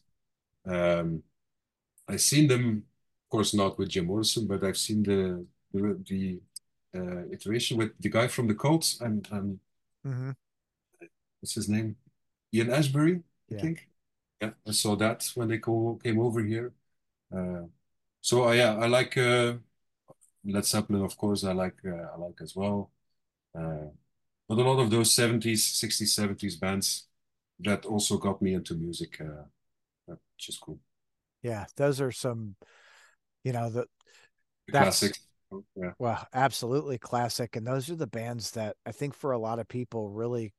Um, I've seen them, of course, not with Jim Morrison, but I've seen the iteration with the guy from the Cults and Hmm. what's his name? Ian Ashbury, I Yeah. think. Yeah, I saw that when they came over here. Uh, so yeah, I like Led Zeppelin, of course. I like as well. Uh, but a lot of those 70s, 60s, 70s bands that also got me into music, which is cool. Yeah. Those are some, the The that's classics. Yeah, well, absolutely classic. And those are the bands that I think for a lot of people really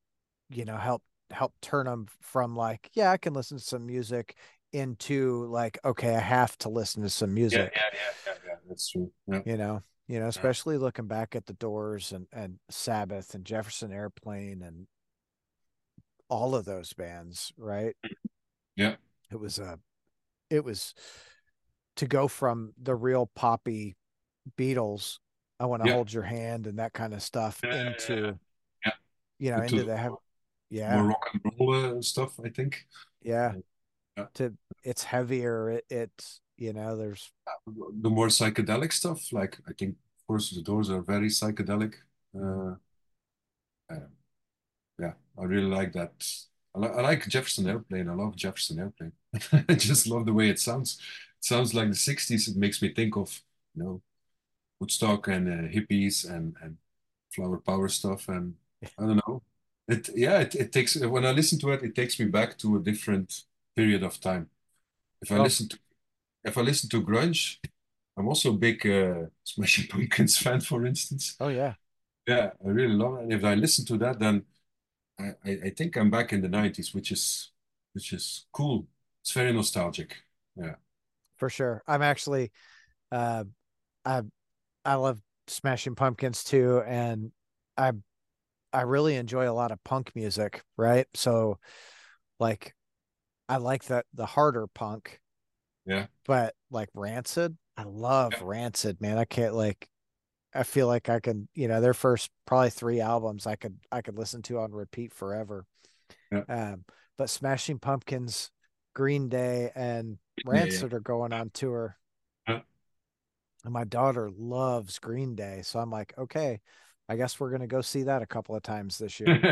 help turn them from like, yeah, I can listen to some music into like, okay, I have to listen to some Yeah, music, yeah. That's true. Yeah, you know, yeah, especially looking back at the Doors and Sabbath and Jefferson Airplane and all of those bands, right? yeah, It was it was to go from the real poppy Beatles, I want to yeah, hold your hand and that kind of stuff yeah. into, Yeah. Into into the the yeah, more rock and roll stuff, I think. yeah, Yeah. to it's heavier. It's, there's The more psychedelic stuff, like I think, of course, the Doors are very psychedelic. mhm. Uh, uh, yeah, I really like that. I like Jefferson Airplane. I love Jefferson Airplane. I just love the way it sounds. It sounds like the 60s. It makes me think of, you know, Woodstock and hippies and flower power stuff. And I don't know. It takes, when I listen to it, it takes me back to a different period of time. If I Oh, listen to, if I listen to grunge, I'm also a big Smashing Pumpkins fan, for instance. oh yeah, Yeah, I really love it. And if I listen to that, then I think I'm back in the 90s, which is cool. It's very nostalgic. Yeah. for sure. I'm actually, uh, I I love Smashing Pumpkins too, and I I really enjoy a lot of punk music, right? So like I like the harder punk, Yeah. but like Rancid, I love Yeah. Rancid, man. I can't like I feel like I can, their first probably three albums I could listen to on repeat forever. Yeah. Um, but Smashing Pumpkins, Green Day, and Yeah. Yeah. Rancid are going on tour. Yeah. And my daughter loves Green Day. So I'm like, okay, I guess we're gonna go see that a couple of times this year.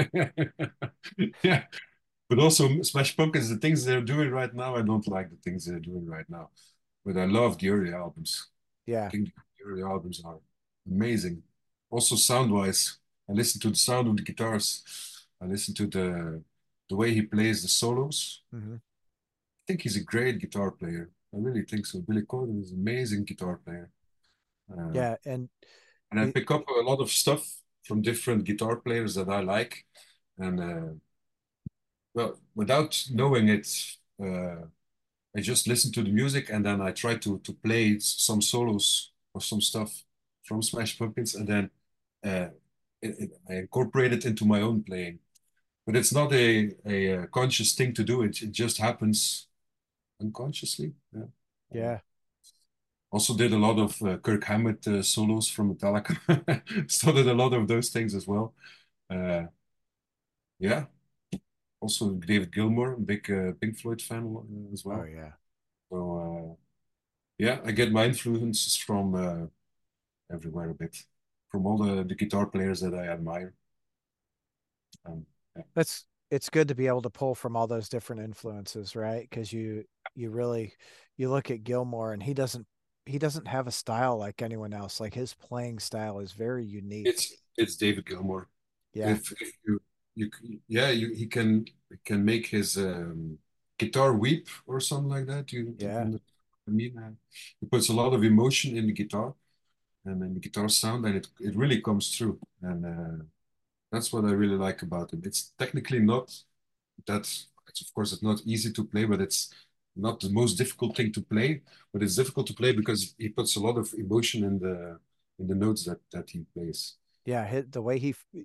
Yeah. But also Smash Pumpkins, the things they're doing right now, I don't like the things they're doing right now. But I love the early albums. I Yeah. think the early albums are amazing. Also sound-wise, I listen to the sound of the guitars. I listen to the way he plays the solos. Hmm. I think he's a great guitar player. I really think so. Billy Corgan is an amazing guitar player. Uh, Yeah. And and I it, pick up a lot of stuff from different guitar players that I like. And well, without knowing it, I just listen to the music and then I try to play some solos or some stuff from Smash Pumpkins, and then uh, I incorporate it into my own playing. But it's not a conscious thing to do. It just happens unconsciously. Yeah. Uh, yeah. Also did a lot of Kirk Hammett solos from Metallica. Started a lot of those things as well. Uh, yeah. Also David Gilmour, a big Pink Floyd fan as Oh well. yeah. So yeah, I get my influences from everywhere a bit, from all the guitar players that I admire. Um, yeah. It's good to be able to pull from all those different influences, right? Because you really you look at Gilmore and he doesn't have a style like anyone else. Like his playing style is very unique. It's David Gilmour. Yeah. If you yeah he can make his guitar weep or something like that. You Yeah. know what I mean? He puts a lot of emotion in the guitar and in the guitar sound, and it really comes through. And that's what I really like about him. It's technically not that, it's, of course, it's not easy to play, but it's not the most difficult thing to play. But it's difficult to play because he puts a lot of emotion in the notes that he plays. Yeah. The way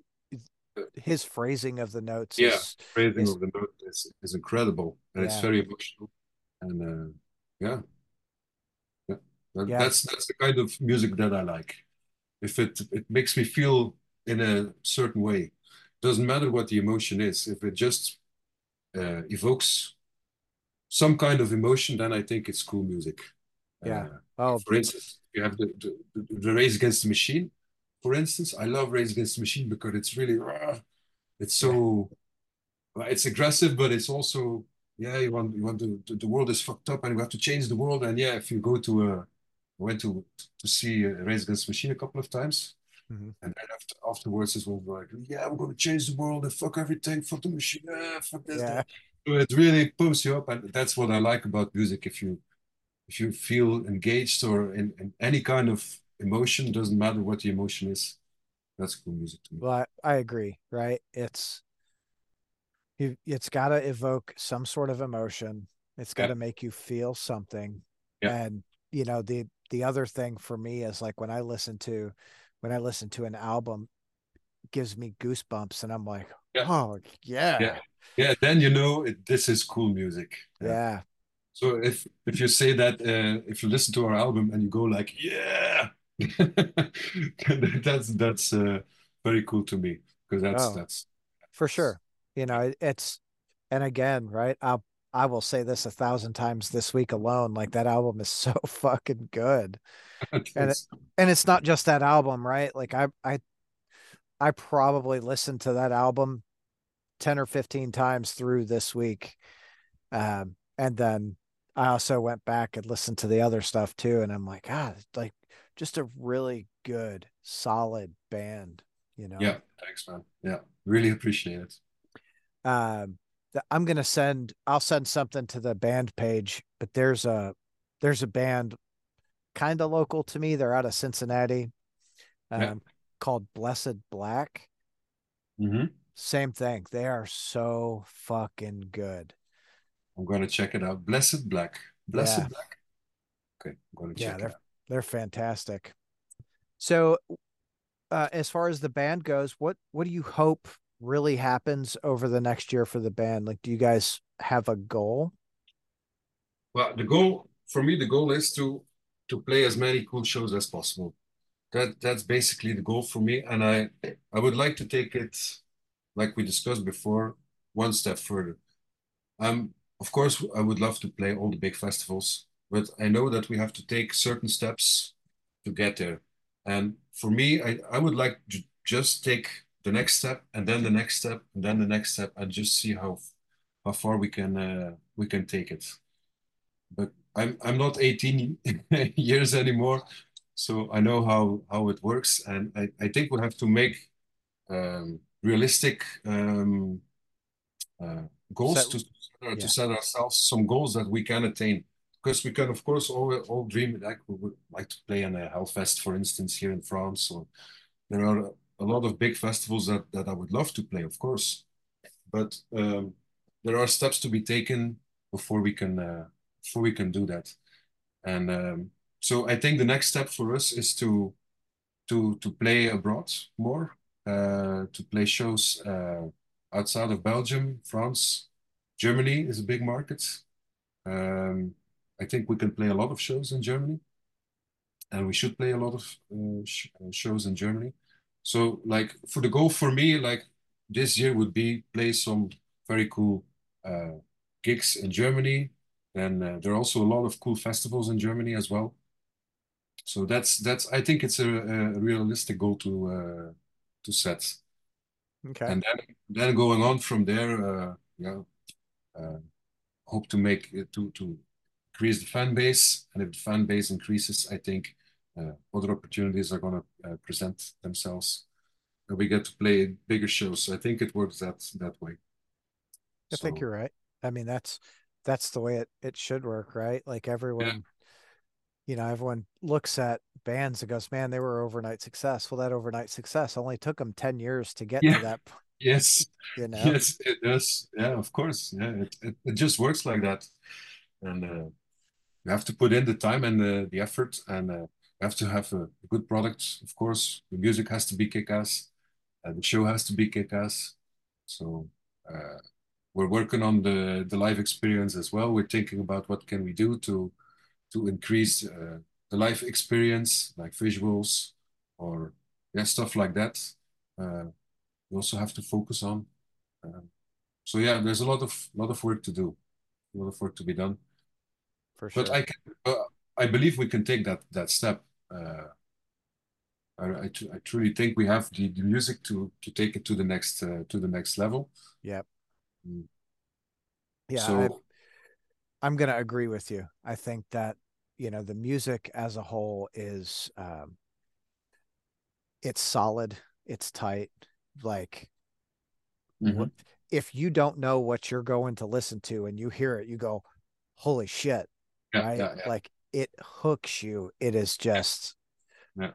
his phrasing of the notes Yeah, phrasing is of the note is incredible, and it's yeah. very emotional. And yeah, yeah. Yeah. That's the kind of music that I like. If it makes me feel in a certain way, doesn't matter what the emotion is. If it just evokes some kind of emotion, then I think it's cool music. Yeah. Uh, Oh, for instance, you have the Rage Against the Machine. For instance, I love Rage Against the Machine because it's really it's yeah. so it's aggressive, but it's also, yeah, you want the world is fucked up and we have to change the world. And yeah, if you go to I went to see Rage Against the Machine a couple of times, Mhm. and then afterwards it was like, yeah, we're going to change the world and fuck everything, fuck the machine, fuck this, Yeah. that. So it really pumps you up, and that's what I like about music. If you feel engaged or in any kind of emotion, doesn't matter what the emotion is, that's cool music to me. Well, I agree, right? It's It's got to evoke some sort of emotion. It's got Yeah, to make you feel something. yeah, And the other thing for me is like when I listen to an album, it gives me goosebumps, and I'm like, yeah, oh yeah, yeah, yeah. Then you know this is cool music. Yeah. yeah, So if you say that if you listen to our album and you go like yeah, that's very cool to me because oh for that's sure. It's and again, right? I will say this 1,000 times this week alone. Like that album is so fucking good, and that's it's not just that album, right? Like I probably listened to that album 10 or 15 times through this week. And then I also went back and listened to the other stuff too. And I'm like, God, like just a really good, solid band, you know? yeah. Thanks, man. Yeah, really appreciate it. Um, I'll send something to the band page, but there's a band kind of local to me. They're out of Cincinnati, Yeah. um, called Blessed Black. Hmm. Same thing. They are so fucking good. I'm gonna check it out. Blessed Black. Yeah. Blessed Black. Okay, I'm gonna Yeah, check it out. they're fantastic. So, as far as the band goes, what do you hope really happens over the next year for the band? Like, do you guys have a goal? Well, the goal for me, the goal is to play as many cool shows as possible. That's basically the goal for me, and I would like to take it, like we discussed before, one step further. Of course, I would love to play all the big festivals, but I know that we have to take certain steps to get there. And for me, I would like to just take the next step, and then the next step, and then the next step, and just see how far we can take it. But I'm not 18 years anymore, so I know how it works, and I think we have to make realistic uh, Set, goals to yeah, set ourselves some goals that we can attain. Because we can, of course, all dream like we would like to play in a Hellfest, for instance, here in France. Or there are a lot of big festivals that I would love to play, of course. But there are steps to be taken before we can do that. And so I think the next step for us is to play abroad more, to play shows outside of Belgium, France, Germany is a big market. Um, I think we can play a lot of shows in Germany, and we should play a lot of shows in Germany. So, like for the goal for me, like this year would be play some very cool uh, gigs in Germany, and there are also a lot of cool festivals in Germany as well. So that's I think it's a realistic goal to set, okay. and then going on from there, yeah, uh, hope to make it to increase the fan base, and if the fan base increases, I think other opportunities are going to present themselves, and we get to play bigger shows. So I think it works that way. I think So you're right. I mean, that's the way it should work, right? Like yeah, everyone looks at bands and goes, "Man, they were overnight success." Well, that overnight success only took them 10 years to get to yeah, that, yes, you know? yes, it does. Yeah, of course. Yeah, it just works like that, and you have to put in the time and the effort, and you have to have a good product. Of course, the music has to be kick-ass, the show has to be kick-ass. So uh, we're working on the live experience as well. We're thinking about what can we do to increase the live experience, like visuals or yeah, stuff like that. Uh, we also have to focus on. Uh, so yeah, there's a lot of work to do, a lot of work to be done. For But sure. I believe we can take that step. I truly think we have the music to take it to the next level. Yep. Mm. Yeah, So I'm going to agree with you. I think that, the music as a whole is it's solid, it's tight. Like what mhm. if you don't know what you're going to listen to and you hear it, you go, "Holy shit." Yeah, Right? yeah, yeah, Like it hooks you. It is just yeah,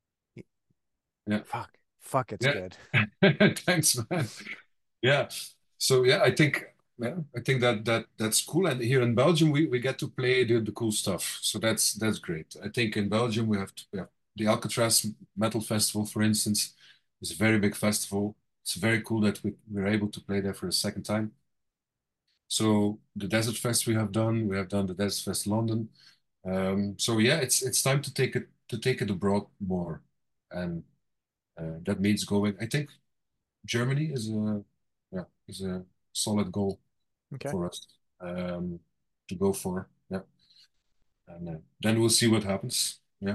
yeah, fuck. Fuck, it's yeah. good. Thanks, man. Yeah. So yeah, I think that's cool. And here in Belgium, we get to play the cool stuff. So that's great. I think in Belgium we have the Alcatraz Metal Festival, for instance, is a very big festival. It's very cool that we're able to play there for a second time. So the Desert Fest we have done the Desert Fest London. So yeah, it's time to take it abroad more, and that means going. I think Germany is a solid goal Okay. for us to go for. Yeah, and then we'll see what happens. Yeah,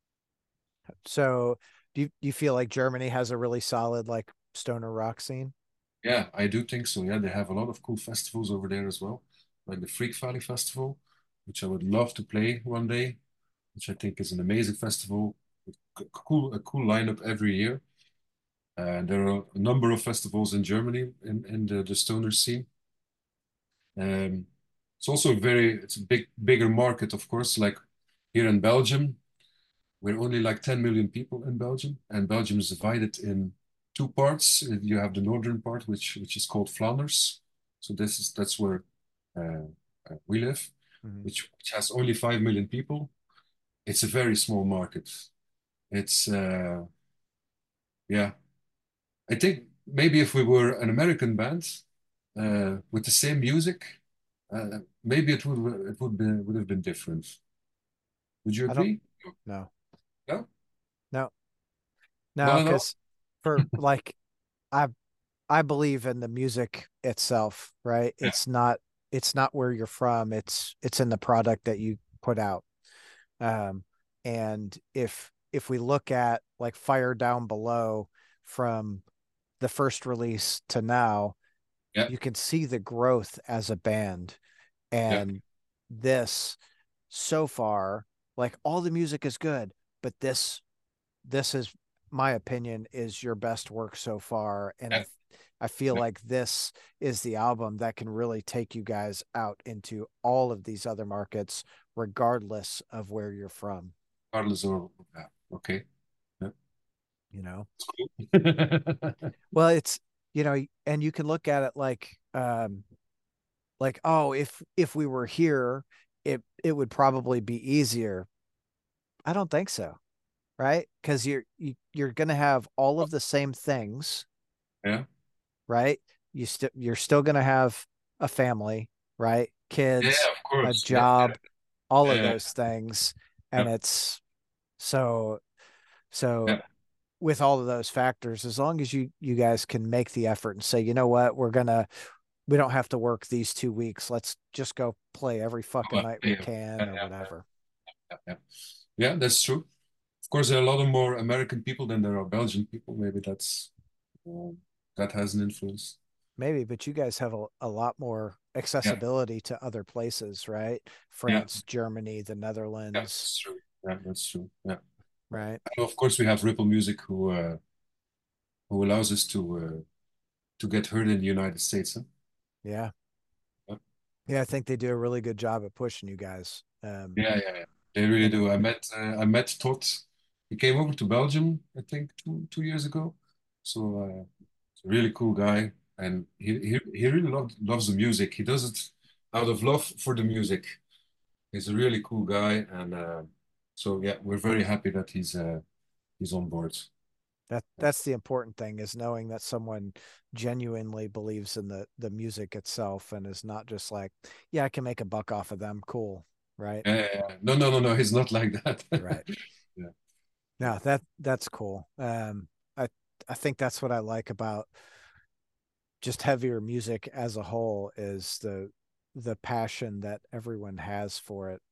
So do you feel like Germany has a really solid like stoner rock scene? yeah, I do think so. Yeah, they have a lot of cool festivals over there as well, like the Freak Valley Festival, which I would love to play one day, which I think is an amazing festival with a cool lineup every year. And there are a number of festivals in Germany in the stoner scene. Um, it's also it's a bigger market, of course. Like here in Belgium, we're only like 10 million people in Belgium, and Belgium is divided in two parts. You have the northern part, which is called Flanders. So that's where uh, we live, Mhm. which has only 5 million people. It's a very small market. It's yeah. I think maybe if we were an American band with the same music, maybe would have been different. Would you I don't agree? know. No, No, not no, at all. because for like I I believe in the music itself, right? Yeah, It's not where you're from. It's in the product that you put out. Um, and if we look at like Fire Down Below from the first release to now, yeah, you can see the growth as a band. yeah, And this so far, like all the music is good, but this is my opinion is your best work so far. And yeah, I feel yeah. like this is the album that can really take you guys out into all of these other markets, regardless of where you're from, Carlos or yeah, okay. Yeah, you know? it's cool. Well, it's, and you can look at it like, oh, if we were here, it would probably be easier. I don't think so, right? Because you're gonna have all of the same things, Yeah, right? You're still going to have a family, right? yeah, Kids, of a course. Yeah, job, all of yeah, those things. And yeah, it's so so yeah, with all of those factors, as long as you guys can make the effort and say, you know what, we don't have to work these 2 weeks. Let's just go play every fucking night we yeah, can or yeah, whatever. yeah. Yeah, that's true. Of course, there are a lot of more American people than there are Belgian people. Maybe um, that has an influence. Maybe, but you guys have a lot more Yeah, accessibility to other places, right? yeah, France, Germany, the yeah, Netherlands, that's true. Yeah, that's true. Yeah. right? And of course, we have Ripple Music who allows us to get heard in the United States. Huh? Yeah. Yeah, Yeah, I think they do a really good job at pushing you guys. yeah. They really And do. I met Todd. He came over to Belgium, I think, 2 years ago. So he's a really cool guy, and he really loves the music. He does it out of love for the music. He's a really cool guy, and so yeah, we're very happy that he's on board. that's the important thing is knowing that someone genuinely believes in the music itself and is not just like, yeah, I can make a buck off of them. Cool. Right. No, no, no, no. He's not like that. Right. Yeah, No, that's cool. I think that's what I like about just heavier music as a whole is the passion that everyone has for it.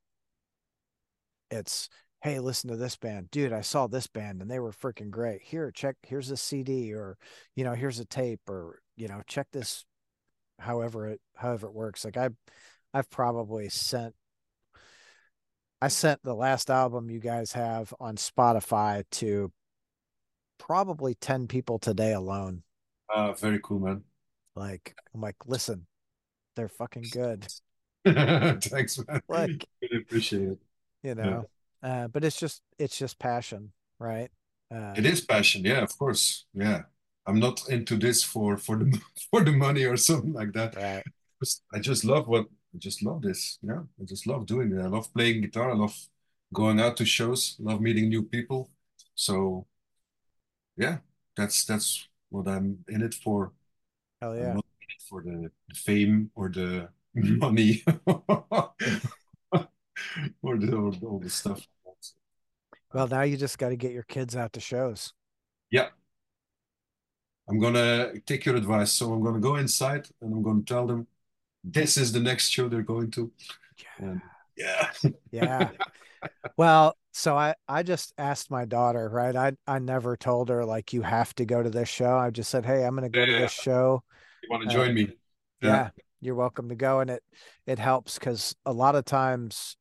It's, hey, listen to this band, dude, I saw this band and they were freaking great. Here's a CD, or here's a tape, or check this. However it works, like I've probably sent the last album you guys have on Spotify to probably 10 people today alone. very cool, man. Like, I'm like, listen, they're fucking good. Thanks, man. Like, Really appreciate it. you Yeah. know but it's just passion, right? It um is passion, yeah, of course. Yeah. I'm not into this for the for the money or something like that. Right. I just love what I just love this. Yeah, I just love doing it. I love playing guitar. I love going out to shows. I love meeting new people. So yeah, that's what I'm in it for. Hell I'm yeah. not in it for the fame or the money or all the stuff. Well, now you just got to get your kids out to shows. Yeah, I'm gonna take your advice. So I'm gonna go inside and I'm gonna tell them this is the next show they're going to. And yeah. Yeah. Well, so I just asked my daughter, right? I never told her like you have to go to this show. I just said, "Hey, I'm going to go to Yeah. this show." You want to Uh join me? Yeah. yeah, you're welcome to go, and it helps cuz a lot of times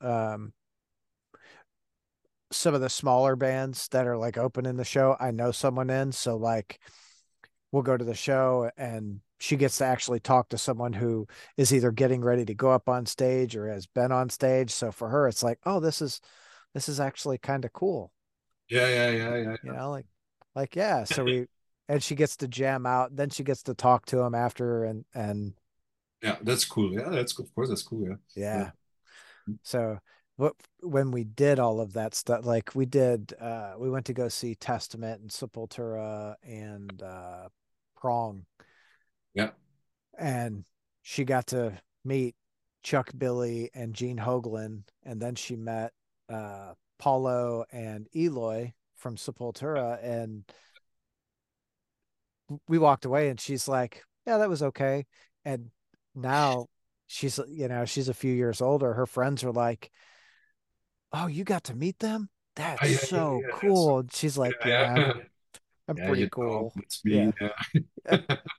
some of the smaller bands that are like opening the show, I know someone in, so like we'll go to the show and she gets to actually talk to someone who is either getting ready to go up on stage or has been on stage. So for her, it's like, oh, this is actually kind of cool, Yeah, yeah, yeah, yeah, you know, like yeah. So we and she gets to jam out, then she gets to talk to him after and yeah. That's cool. Yeah, that's of course that's cool. Yeah, yeah, yeah. So what when we did all of that stuff, like we went to go see Testament and Sepultura and Prong, yeah, and she got to meet Chuck Billy and Gene Hoglan, and then she met Paulo and Eloy from Sepultura, and we walked away, and she's like, "Yeah, that was okay." And now she's a few years older. Her friends are like, "Oh, you got to meet them? That's yeah, yeah, so yeah. That's cool." And she's like, yeah, "Yeah, yeah. I'm Yeah, pretty cool." that's Yeah, me. Yeah. yeah,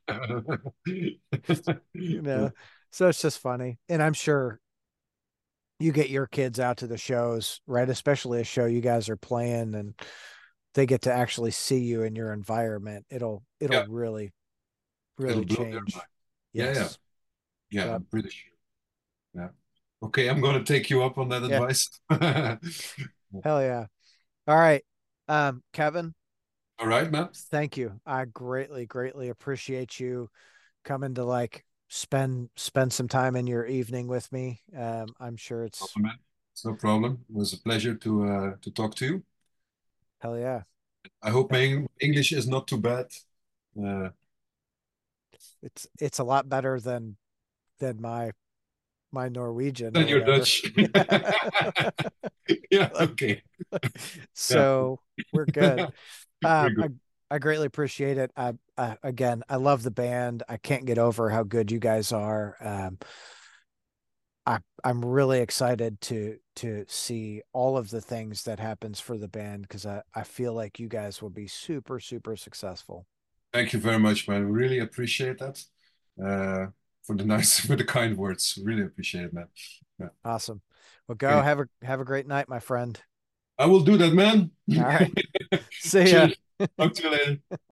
you know. So it's just funny, and I'm sure you get your kids out to the shows, right? Especially a show you guys are playing and they get to actually see you in your environment. It'll Yeah, really, it'll really blow their mind. change. Yeah, yeah, Yes. yeah. Yep. I'm pretty sure. Yeah. Okay, I'm gonna take you up on that Yeah. advice. Hell yeah. All right. Kevin, All right, man. thank you. I greatly, greatly appreciate you coming to like spend some time in your evening with me. I'm sure it's Problem, man. It's no problem. It was a pleasure to talk to you. hell yeah. I hope my English is not too bad. Uh, It's a lot better than my Norwegian or then you're whatever. Dutch. Yeah, okay. Yeah, So we're good. very I good. I greatly appreciate it. Again, I love the band. I can't get over how good you guys are. I'm really excited to see all of the things that happens for the band because I feel like you guys will be super, super successful. Thank you very much, man. We really appreciate that. Uh, for the nice, for the kind words. Really appreciate it, man. Yeah. Awesome. Well, go Okay. have a great night, my friend. I will do that, man. All right. See ya. Cheers. Talk to you later.